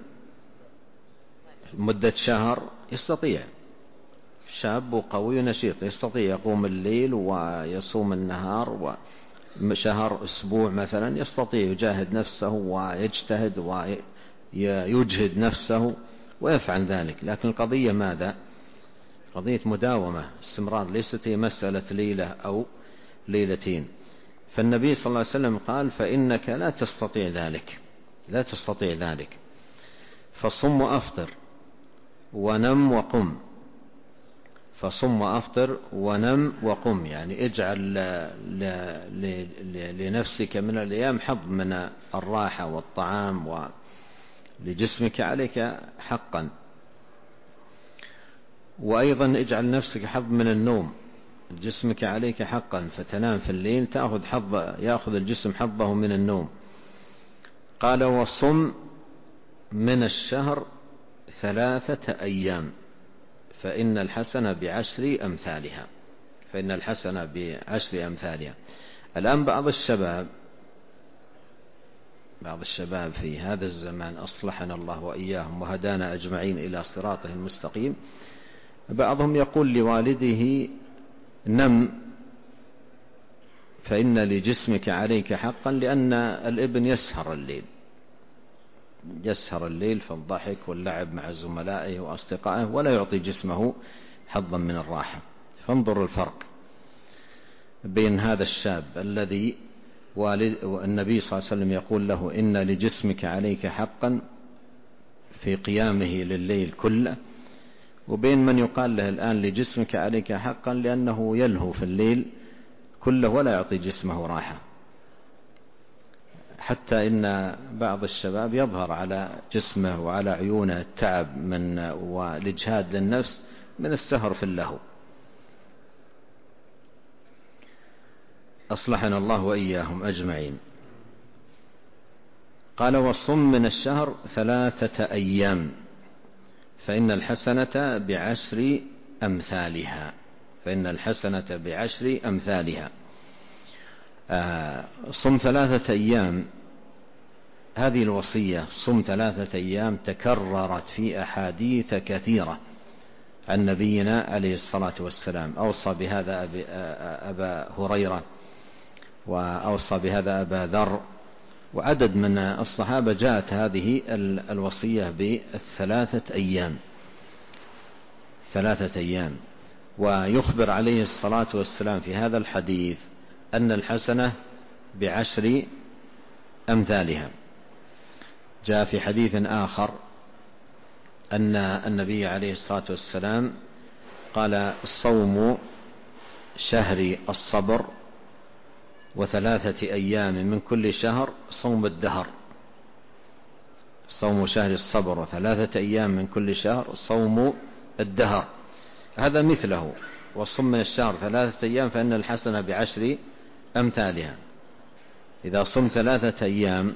مدة شهر يستطيع، شاب وقوي نشيط يستطيع يقوم الليل ويصوم النهار، وشهر أسبوع مثلا يستطيع يجاهد نفسه ويجتهد ويجهد نفسه ويفعل ذلك. لكن القضية ماذا؟ قضية مداومة، استمرار، ليست هي مسألة ليلة أو ليلتين. فالنبي صلى الله عليه وسلم قال فإنك لا تستطيع ذلك، لا تستطيع ذلك، فصم وأفطر ونم وقم. فصم وأفطر ونم وقم، يعني اجعل لنفسك من الأيام حظ من الراحة والطعام، ولجسمك عليك حقا. وأيضا اجعل نفسك حظ من النوم، جسمك عليك حقا، فتنام في الليل يأخذ الجسم حظه من النوم. قال وصم من الشهر 3 أيام فإن الحسنة بعشر أمثالها. فإن الحسنة بعشر أمثالها. الآن بعض الشباب في هذا الزمان أصلحنا الله وإياهم وهدانا أجمعين إلى صراطه المستقيم، بعضهم يقول لوالده نم فإن لجسمك عليك حقا، لأن الابن يسهر الليل في الضحك واللعب مع زملائه وأصدقائه ولا يعطي جسمه حظا من الراحة. فانظر الفرق بين هذا الشاب الذي والنبي صلى الله عليه وسلم يقول له إن لجسمك عليك حقا في قيامه لليل كله، وبين من يقال له الآن لجسمك عليك حقا لأنه يلهو في الليل كله ولا يعطي جسمه راحة. حتى إن بعض الشباب يظهر على جسمه وعلى عيونه التعب والإجهاد للنفس من السهر في اللهو. أصلحنا الله وإياهم أجمعين. قال وصم من الشهر 3 أيام فإن الحسنة بعشر أمثالها. فإن الحسنة بعشر أمثالها. صم 3 أيام، هذه الوصية صم 3 أيام تكررت في أحاديث كثيرة عن نبينا عليه الصلاة والسلام. أوصى بهذا أبا هريرة، وأوصى بهذا أبا ذر، وعدد من الصحابة جاءت هذه الوصية ب3 أيام. 3 أيام. ويخبر عليه الصلاة والسلام في هذا الحديث أن الحسنة بعشر أمثالها. جاء في حديث آخر أن النبي عليه الصلاة والسلام قال صوم شهر الصبر 3 أيام من كل شهر صوم الدهر. صوم شهر الصبر 3 أيام من كل شهر صوم الدهر. هذا مثله. وصم من الشهر 3 أيام فإن الحسنة بعشر أمثالها. إذا صمت 3 أيام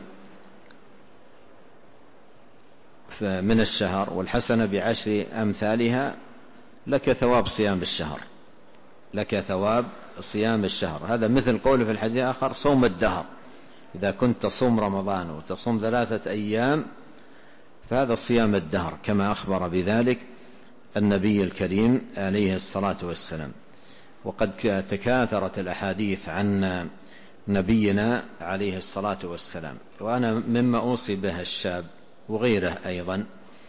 من الشهر والحسنة بعشر أمثالها لك ثواب صيام الشهر، لك ثواب صيام الشهر. هذا مثل قوله في الحديث آخر صوم الدهر. إذا كنت تصوم رمضان وتصوم 3 أيام فهذا صيام الدهر، كما أخبر بذلك النبي الكريم عليه الصلاة والسلام. وقد تكاثرت الأحاديث عن نبينا عليه الصلاة والسلام. وأنا مما أوصي به الشاب وغيره أيضا،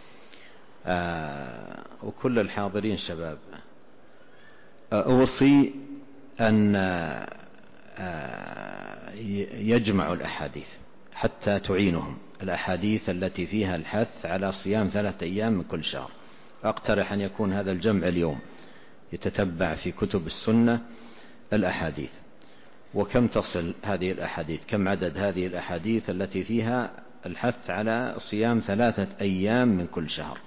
وكل الحاضرين شباب، أوصي أن يجمعوا الأحاديث حتى تعينهم، الأحاديث التي فيها الحث على صيام 3 أيام من كل شهر. أقترح أن يكون هذا الجمع اليوم، يتتبع في كتب السنة الأحاديث، وكم تصل هذه الأحاديث، كم عدد هذه الأحاديث التي فيها الحث على صيام 3 أيام من كل شهر.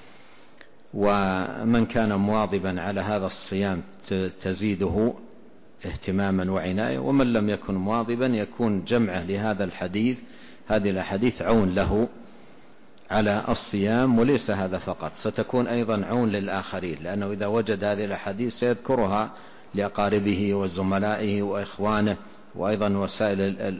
ومن كان مواظبا على هذا الصيام تزيده اهتماما وعناية، ومن لم يكن مواظبا يكون جمعه لهذا الحديث، هذه الأحاديث عون له على الصيام. وليس هذا فقط، ستكون أيضا عون للآخرين، لأنه إذا وجد هذه الأحاديث سيذكرها لأقاربه وزملائه وإخوانه، وأيضا وسائل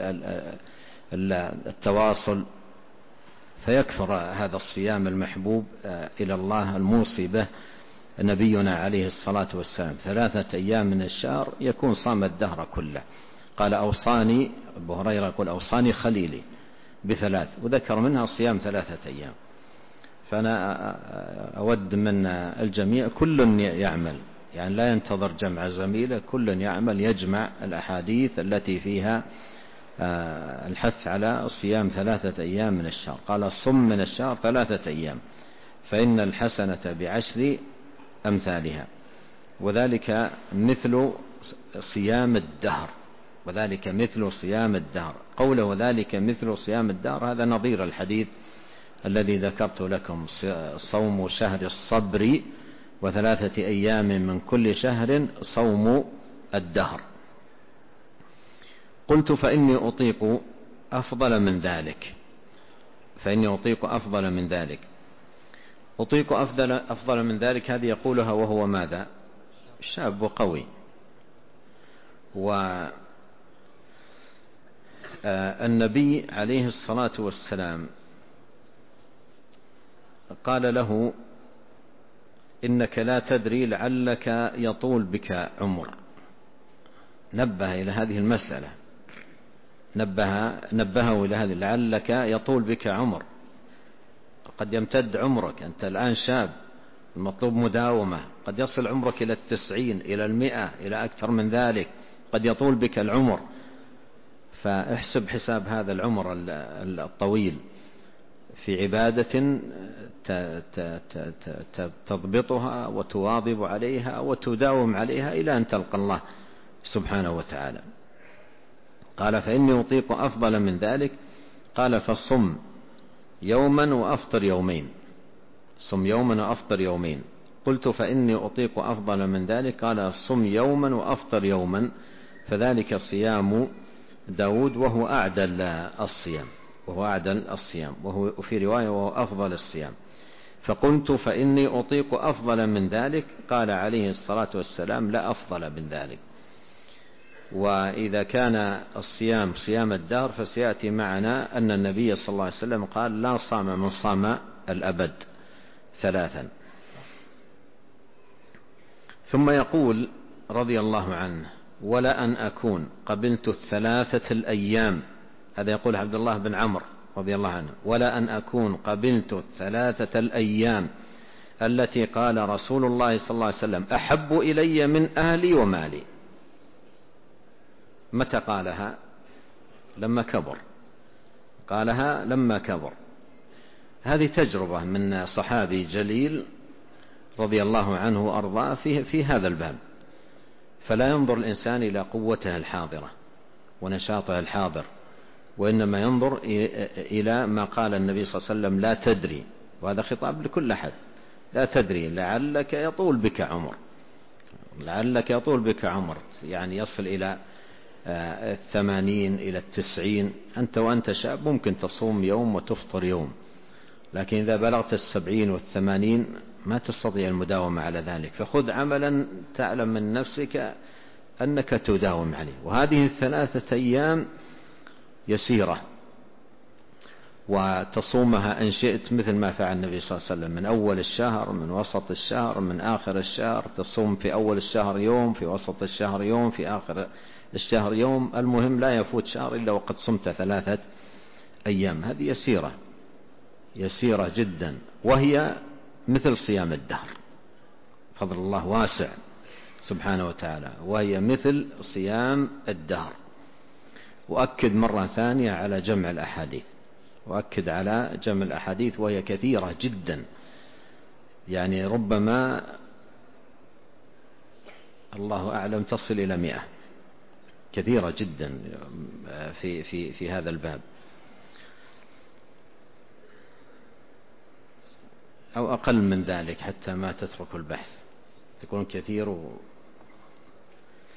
التواصل، فيكثر هذا الصيام المحبوب إلى الله الموصي به نبينا عليه الصلاة والسلام. 3 أيام من الشهر يكون صام الدهر كله. قال أوصاني أبو هريرة يقول أوصاني خليلي ب3، وذكر منها صيام 3 أيام. فأنا أود من الجميع كل يعمل، يعني لا ينتظر جمع زميله، كل يعمل يجمع الأحاديث التي فيها الحث على صيام 3 أيام من الشهر. قال صم من الشهر 3 أيام فإن الحسنة ب10 أمثالها، وذلك مثل صيام الدهر. وذلك مثل صيام الدهر، قوله وذلك مثل صيام الدهر هذا نظير الحديث الذي ذكرت لكم: صوم شهر الصبر و3 أيام من كل شهر صوم الدهر. قلت فإني أطيق أفضل من ذلك. أطيق أفضل من ذلك، هذه يقولها وهو ماذا؟ شاب وقوي. والنبي عليه الصلاة والسلام قال له: إنك لا تدري لعلك يطول بك عمر. نبه إلى هذه المسألة، نبهه إلى هذه: لعلك يطول بك عمر، قد يمتد عمرك، أنت الآن شاب، المطلوب مداومة، قد يصل عمرك إلى 90 إلى 100 إلى أكثر من ذلك، قد يطول بك العمر. فاحسب حساب هذا العمر الطويل في عبادة تضبطها وتواظب عليها وتداوم عليها إلى أن تلقى الله سبحانه وتعالى. قال: فإني أطيق أفضل من ذلك. قال: فصم يوما وأفطر يومين. صم يوما وأفطر يومين. قلت: فإني أطيق أفضل من ذلك. قال: صم يوما وأفطر يوما، فذلك صيام داود وهو أعدل الصيام، وفي رواية وهو أفضل الصيام. فقلت: فإني أطيق أفضل من ذلك. قال عليه الصلاة والسلام: لا أفضل من ذلك. وإذا كان الصيام صيام الدهر فسيأتي معنا أن النبي صلى الله عليه وسلم قال: لا صام من صام الأبد 3. ثم يقول رضي الله عنه: ولا أن أكون قبلت 3 الأيام. هذا يقول عبد الله بن عمرو رضي الله عنه: ولا أن أكون قبلت 3 الأيام التي قال رسول الله صلى الله عليه وسلم: أحب إلي من أهلي ومالي. متى قالها؟ لما كبر. قالها لما كبر. هذه تجربة من صحابي جليل رضي الله عنه وأرضاه في هذا الباب. فلا ينظر الإنسان إلى قوته الحاضرة ونشاطه الحاضر، وإنما ينظر إلى ما قال النبي صلى الله عليه وسلم: لا تدري. وهذا خطاب لكل أحد: لا تدري لعلك يطول بك عمر. لعلك يطول بك عمر، يعني يصل إلى 80 إلى 90. أنت وأنت شاب ممكن تصوم يوم وتفطر يوم، لكن إذا بلغت 70 و80 ما تستطيع المداومة على ذلك. فخذ عملا تعلم من نفسك أنك تداوم عليه. وهذه 3 أيام يسيرة، وتصومها إن شئت مثل ما فعل النبي صلى الله عليه وسلم: من أول الشهر، من وسط الشهر، من آخر الشهر. تصوم في أول الشهر يوم، في وسط الشهر يوم، في آخر الشهر يوم. المهم لا يفوت شهر إلا وقد صمت 3 أيام. هذه يسيرة جدا، وهي مثل صيام الدهر. فضل الله واسع سبحانه وتعالى، وهي مثل صيام الدهر. وأكد مرة ثانية على جمع الأحاديث، وهي كثيرة جدا، يعني ربما الله أعلم تصل إلى 100. كثيرة جدا في هذا الباب، أو أقل من ذلك حتى ما تترك البحث، تكون كثير.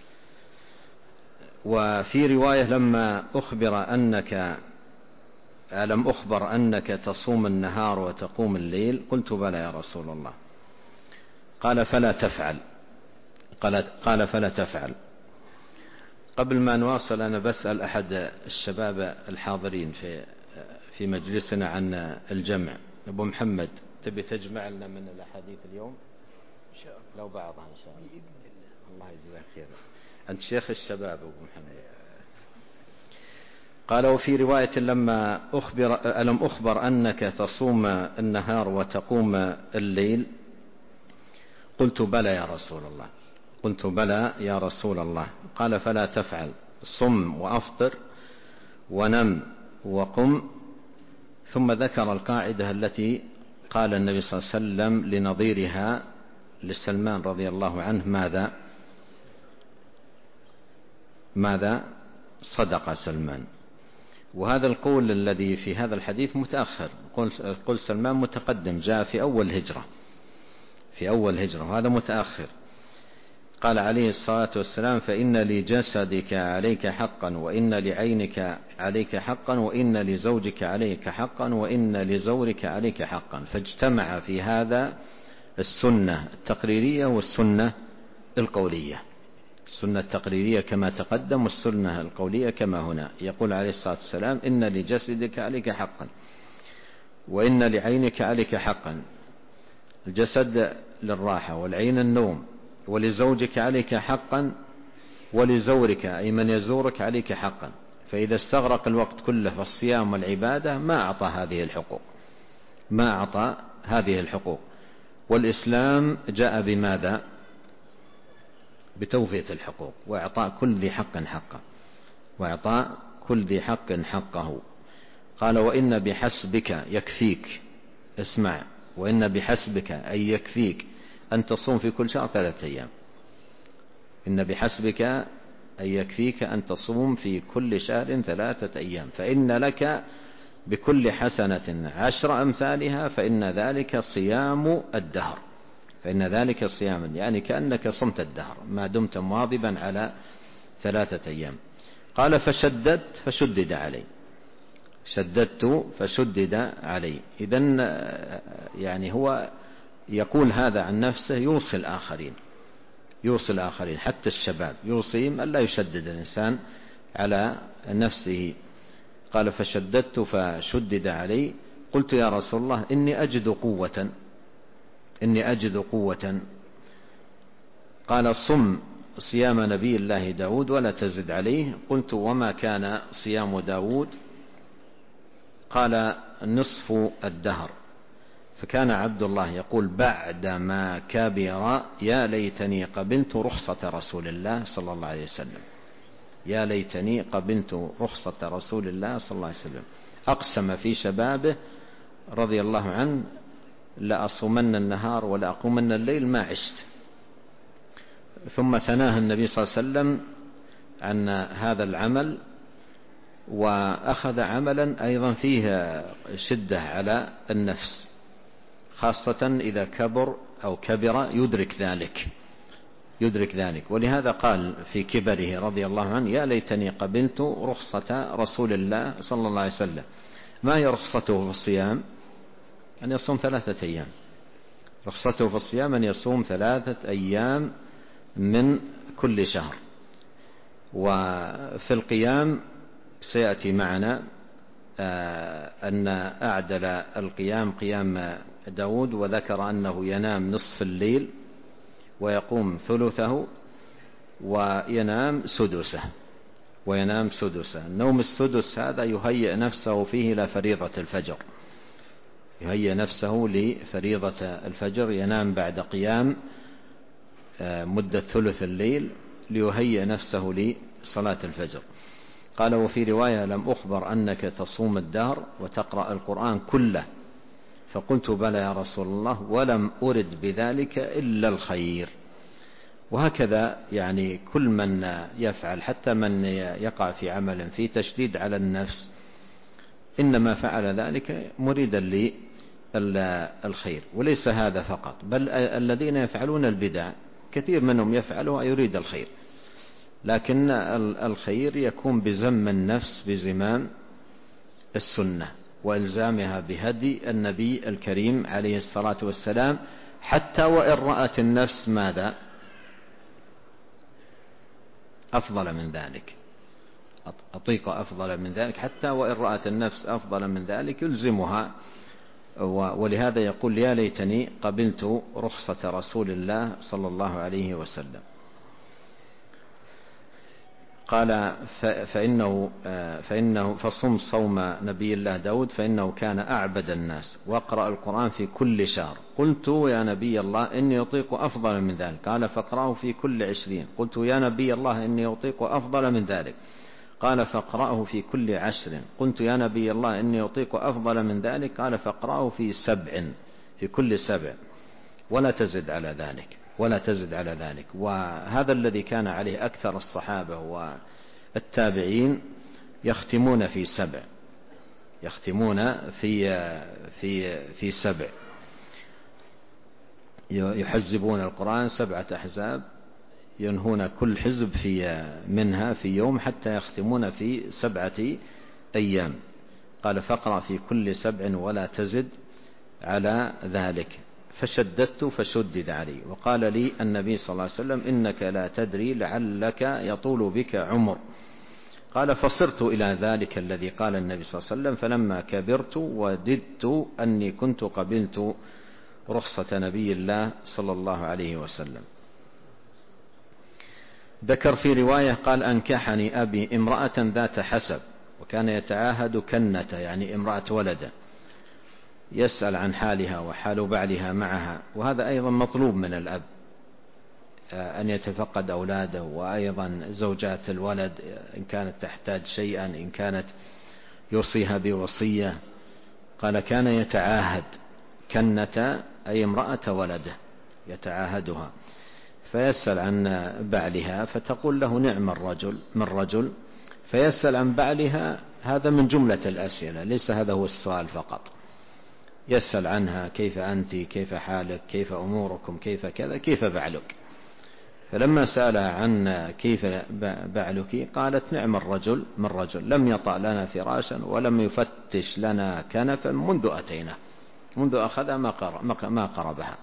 وفي رواية: لما أخبر أنك ألم أخبر أنك تصوم النهار وتقوم الليل؟ قلت بلى يا رسول الله. قال فلا تفعل. قال فلا تفعل. قبل ما نواصل أنا بسأل أحد الشباب الحاضرين في مجلسنا عن الجمع. أبو محمد، تبي تجمع لنا من الأحاديث اليوم؟ إن شاء الله، لو بعضها إن شاء الله بإذن الله. الله يجزاك خير، أنت شيخ الشباب أبو محمد. قال وفي رواية ألم أخبر أنك تصوم النهار وتقوم الليل؟ قلت بلى يا رسول الله. قلت بلى يا رسول الله. قال فلا تفعل، صم وأفطر ونم وقم. ثم ذكر القاعدة التي قال النبي صلى الله عليه وسلم لنظيرها لسلمان رضي الله عنه. ماذا صدق سلمان. وهذا القول الذي في هذا الحديث متأخر، قول سلمان متقدم، جاء في أول هجرة، وهذا متأخر. قال عليه الصلاة والسلام فإن لجسدك عليك حقا، وإن لعينك عليك حقا، وإن لزوجك عليك حقا، وإن لزورك عليك حقا. فاجتمع في هذا السنة التقريرية والسنة القولية. السنة التقريرية كما تقدم، والسنة القولية كما هنا. يقول عليه الصلاة والسلام إن لجسدك عليك حقا، وإن لعينك عليك حقا. الجسد للراحة، والعين النوم. ولزوجك عليك حقا، ولزورك أي من يزورك عليك حقا. فإذا استغرق الوقت كله في الصيام والعبادة ما أعطى هذه الحقوق. والإسلام جاء بماذا؟ بتوفية الحقوق، وإعطاء كل ذي حق حقه. قال وإن بحسبك يكفيك، اسمع، وإن بحسبك أي يكفيك أن تصوم في كل شهر 3 أيام. إن بحسبك أي يكفيك أن تصوم في كل شهر 3 أيام، فإن لك بكل حسنة 10 أمثالها، فإن ذلك صيام الدهر. يعني كأنك صمت الدهر ما دمت مواظبا على 3 أيام. قال فشددت فشدد علي. إذن يعني هو يقول هذا عن نفسه، يوصي الآخرين حتى الشباب، يوصيهم ألا يشدد الإنسان على نفسه. قال فشددت فشدد علي. قلت يا رسول الله إني أجد قوة. قال صم صيام نبي الله داود ولا تزد عليه. قلت وما كان صيام داود؟ قال نصف الدهر. فكان عبد الله يقول بعدما كبر يا ليتني قبلت رخصة رسول الله صلى الله عليه وسلم. يا ليتني قبلت رخصة رسول الله صلى الله عليه وسلم. أقسم في شبابه رضي الله عنه لأصومن النهار ولا أقومن الليل ما عشت. ثم ثناه النبي صلى الله عليه وسلم عن هذا العمل، وأخذ عملا أيضا فيه شدة على النفس، خاصة إذا كبر أو كبر يدرك ذلك. ولهذا قال في كبره رضي الله عنه يا ليتني قبلت رخصة رسول الله صلى الله عليه وسلم. ما هي رخصته في الصيام؟ أن يصوم 3 أيام. رخصته في الصيام أن يصوم 3 أيام من كل شهر. وفي القيام سيأتي معنا أن أعدل القيام قيام داود، وذكر أنه ينام نصف الليل ويقوم ثلثه وينام سدسه. النوم السدس هذا يهيئ نفسه فيه إلى فريضة الفجر، ينام بعد قيام مدة ثلث الليل ليهيئ نفسه لصلاة الفجر. قال وفي رواية لم أخبر أنك تصوم الدهر وتقرأ القرآن كله؟ فقلت بلى يا رسول الله، ولم أرد بذلك إلا الخير. وهكذا يعني كل من يفعل، حتى من يقع في عمل فيه تشديد على النفس، إنما فعل ذلك مريدا للخير. وليس هذا فقط، بل الذين يفعلون البدع كثير منهم يفعلها يريد الخير، لكن الخير يكون بزم النفس بزمام السنة. وإلزامها بهدي النبي الكريم عليه الصلاة والسلام، حتى وإن رأت النفس ماذا؟ أفضل من ذلك، أطيق أفضل من ذلك، حتى وإن رأت النفس أفضل من ذلك يلزمها. ولهذا يقول: يا ليتني قبلت رخصة رسول الله صلى الله عليه وسلم. قال: فإنه فصم صوم نبي الله داود فإنه كان أعبد الناس، واقرأ القرآن في كل شهر. قلت: يا نبي الله إني أطيق أفضل من ذلك. قال: فاقرأه في كل 20. قلت: يا نبي الله إني أطيق أفضل من ذلك. قال: فاقرأه في كل 10. قلت: يا نبي الله إني أطيق أفضل من ذلك. قال: فاقرأه في 7، في كل 7، ولا تزد على ذلك، ولا تزد على ذلك. وهذا الذي كان عليه أكثر الصحابة والتابعين، يختمون في 7، يختمون في 7، يحزبون القرآن 7 أحزاب، ينهون كل حزب منها في يوم، حتى يختمون في 7 أيام. قال: فاقرأ في كل 7 ولا تزد على ذلك. فشددت فشدد علي. وقال لي النبي صلى الله عليه وسلم: إنك لا تدري لعلك يطول بك عمر. قال: فصرت إلى ذلك الذي قال النبي صلى الله عليه وسلم، فلما كبرت وددت أني كنت قبلت رخصة نبي الله صلى الله عليه وسلم. ذكر في رواية قال: أنكحني أبي امرأة ذات حسب، وكان يتعاهد كنة، يعني امرأة ولده، يسأل عن حالها وحال بعلها معها. وهذا أيضا مطلوب من الأب، أن يتفقد أولاده، وأيضا زوجات الولد إن كانت تحتاج شيئا، إن كانت يوصيها بوصية. قال: كان يتعاهد كنة، أي امرأة ولده يتعاهدها، فيسأل عن بعلها، فتقول له: نعم الرجل من رجل. فيسأل عن بعلها، هذا من جملة الأسئلة، ليس هذا هو السؤال فقط، يسأل عنها: كيف أنت، كيف حالك، كيف أموركم، كيف كذا، كيف بعلك. فلما سألها عن كيف بعلك قالت: نعم الرجل من رجل، لم يطأ لنا فراشا ولم يفتش لنا كنفا منذ أتينا، منذ أخذ ما قربها،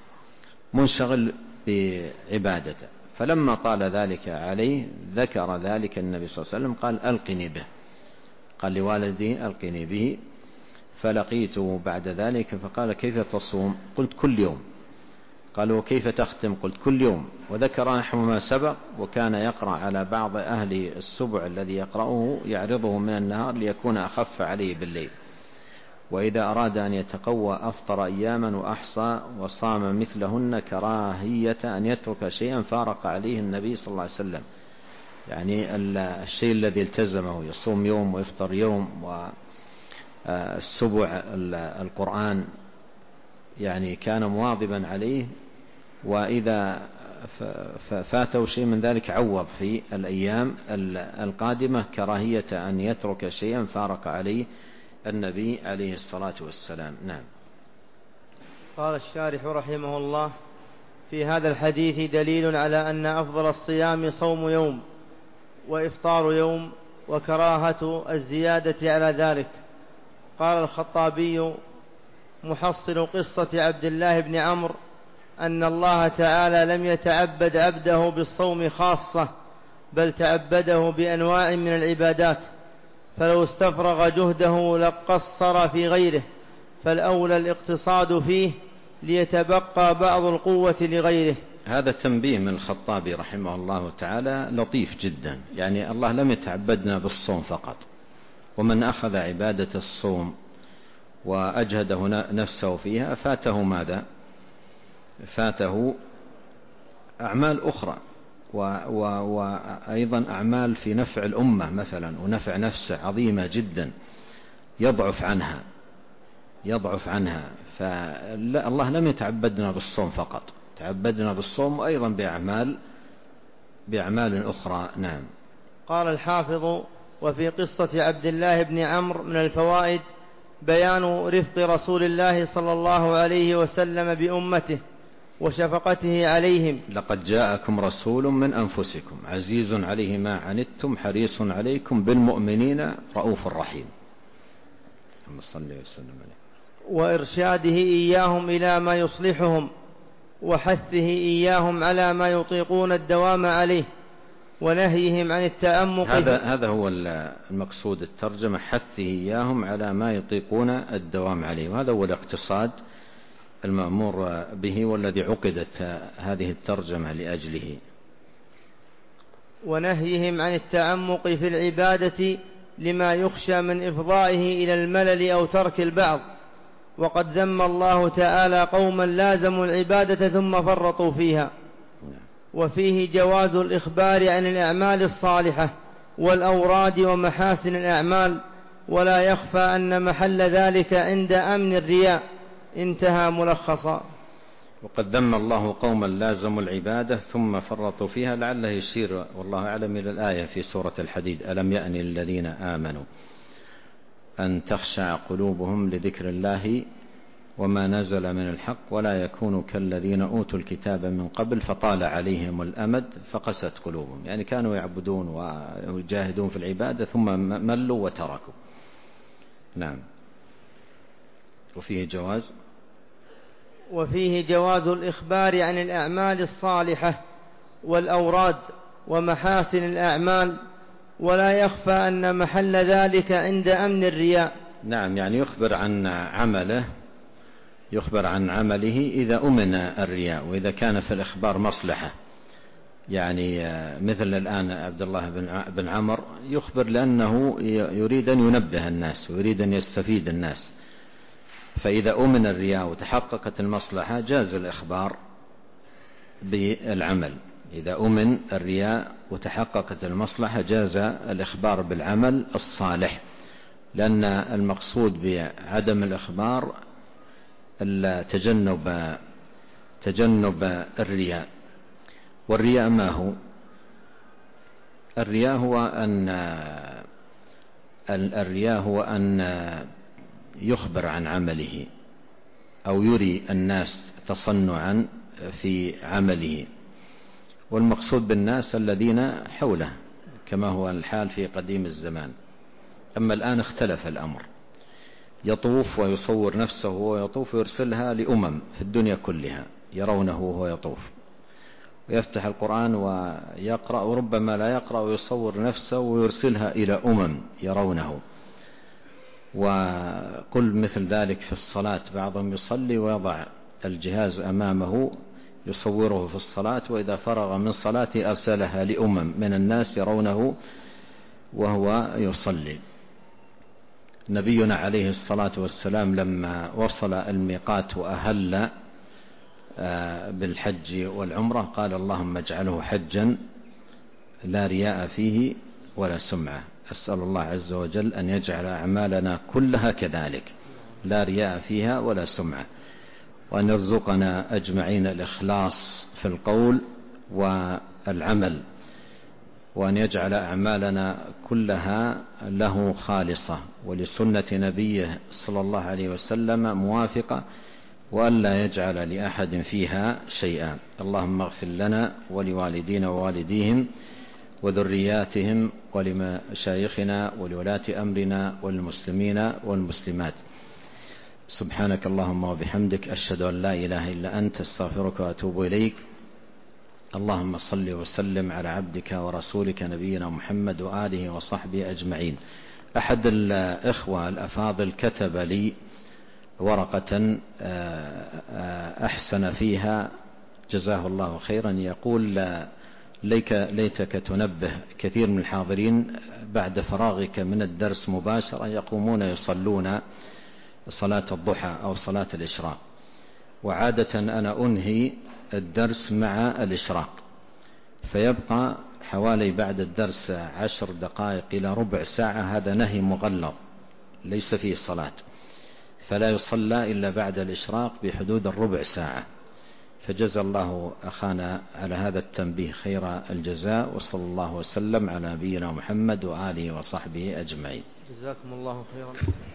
منشغل بعبادته. فلما طال ذلك عليه ذكر ذلك النبي صلى الله عليه وسلم، قال: ألقني به، قال لوالدي: ألقني به. فلقيته بعد ذلك فقال: كيف تصوم؟ قلت: كل يوم. قال: وكيف تختم؟ قلت: كل يوم. وذكر نحو ما سبق. وكان يقرأ على بعض أهل السبع الذي يقرأه يعرضه من النهار ليكون أخف عليه بالليل، وإذا أراد أن يتقوى أفطر أياما وأحصى وصام مثلهن، كراهية أن يترك شيئا فارق عليه النبي صلى الله عليه وسلم، يعني الشيء الذي التزمه، يصوم يوم ويفطر يوم. والسبع القرآن يعني كان مواظبا عليه، وإذا فاته شيء من ذلك عوض في الأيام القادمة، كراهية أن يترك شيئا فارق عليه النبي عليه الصلاة والسلام. نعم. قال الشارح رحمه الله: في هذا الحديث دليل على أن أفضل الصيام صوم يوم وإفطار يوم، وكراهة الزيادة على ذلك. قال الخطابي محصل قصة عبد الله بن عمرو أن الله تعالى لم يتعبد عبده بالصوم خاصة، بل تعبده بأنواع من العبادات، فلو استفرغ جهده لقصر في غيره، فالأولى الاقتصاد فيه ليتبقى بعض القوة لغيره. هذا تنبيه من الخطابي رحمه الله تعالى لطيف جدا، يعني الله لم يتعبدنا بالصوم فقط، ومن أخذ عبادة الصوم وأجهده نفسه فيها فاته ماذا؟ فاته أعمال أخرى، وأيضا أعمال في نفع الأمة مثلا ونفع نفسه عظيمة جدا يضعف عنها. فالله لم يتعبدنا بالصوم فقط، تعبدنا بالصوم أيضا بأعمال أخرى. نعم. قال الحافظ: وفي قصة عبد الله بن عمرو من الفوائد بيان رفق رسول الله صلى الله عليه وسلم بأمته وشفقته عليهم. لقد جاءكم رسول من أنفسكم عزيز عليه ما عنتم حريص عليكم بالمؤمنين رؤوف رحيم. اللهم صل وسلم عليه. وإرشاده إياهم إلى ما يصلحهم، وحثه إياهم على ما يطيقون الدوام عليه، ونهيهم عن التأمق. هذا هو المقصود الترجمة، حثه إياهم على ما يطيقون الدوام عليه، وهذا هو الاقتصاد المأمور به والذي عقدت هذه الترجمة لأجله. ونهيهم عن التعمق في العبادة لما يخشى من إفضائه إلى الملل أو ترك البعض. وقد ذم الله تعالى قوما لازموا العبادة ثم فرطوا فيها. وفيه جواز الإخبار عن الأعمال الصالحة والأوراد ومحاسن الأعمال، ولا يخفى أن محل ذلك عند أمن الرياء. انتهى ملخصا. وقد ذم الله قوما لازموا العبادة ثم فرطوا فيها، لعله يشير والله أعلم إلى الآية في سورة الحديد: ألم يأن الذين آمنوا أن تخشع قلوبهم لذكر الله وما نزل من الحق ولا يكونوا كالذين أوتوا الكتاب من قبل فطال عليهم الأمد فقست قلوبهم. يعني كانوا يعبدون ويجاهدون في العبادة ثم ملوا وتركوا. نعم. وفيه جواز الإخبار عن الأعمال الصالحة والأوراد ومحاسن الأعمال، ولا يخفى أن محل ذلك عند أمن الرياء. نعم، يعني يخبر عن عمله إذا أمن الرياء، وإذا كان في الإخبار مصلحة. يعني مثل الآن عبد الله بن عمر يخبر لأنه يريد أن ينبه الناس ويريد أن يستفيد الناس، فإذا أمن الرياء وتحققت المصلحة جاز الإخبار بالعمل. إذا أمن الرياء وتحققت المصلحة جاز الإخبار بالعمل الصالح، لأن المقصود بعدم الإخبار تجنب الرياء. والرياء ما هو؟ الرياء هو أن يخبر عن عمله أو يري الناس تصنعا في عمله، والمقصود بالناس الذين حوله كما هو الحال في قديم الزمان. أما الآن اختلف الأمر، يطوف ويصور نفسه ويطوف ويرسلها لأمم في الدنيا كلها يرونه وهو يطوف، ويفتح القرآن ويقرأ وربما لا يقرأ ويصور نفسه ويرسلها إلى أمم يرونه. وقل مثل ذلك في الصلاة، بعضهم يصلي ويضع الجهاز أمامه يصوره في الصلاة، وإذا فرغ من صلاته أرسلها لأمم من الناس يرونه وهو يصلي. نبينا عليه الصلاة والسلام لما وصل الميقات وأهل بالحج والعمرة قال: اللهم اجعله حجا لا رياء فيه ولا سمعة. أسأل الله عز وجل أن يجعل أعمالنا كلها كذلك لا رياء فيها ولا سمعة، وأن يرزقنا أجمعين الإخلاص في القول والعمل، وأن يجعل أعمالنا كلها له خالصة ولسنة نبيه صلى الله عليه وسلم موافقة، وأن لا يجعل لأحد فيها شيئا. اللهم اغفر لنا ولوالدينا ووالديهم وذرياتهم ولمشايخنا ولولاة أمرنا والمسلمين والمسلمات. سبحانك اللهم وبحمدك، أشهد أن لا إله إلا أنت، استغفرك وأتوب إليك. اللهم صل وسلم على عبدك ورسولك نبينا محمد وآله وصحبه أجمعين. أحد الإخوة الأفاضل كتب لي ورقة أحسن فيها جزاه الله خيرا، يقول: ليتك تنبه كثير من الحاضرين بعد فراغك من الدرس مباشرة يقومون يصلون صلاة الضحى أو صلاة الإشراق، وعادة أنا أنهي الدرس مع الإشراق، فيبقى حوالي بعد الدرس 10 دقائق إلى ربع ساعة، هذا نهي مغلظ ليس فيه صلاة، فلا يصلى إلا بعد الإشراق بحدود الربع ساعة. فجزى الله أخانا على هذا التنبيه خير الجزاء، وصلى الله وسلم على نبينا محمد وآله وصحبه أجمعين. جزاكم الله خيرا.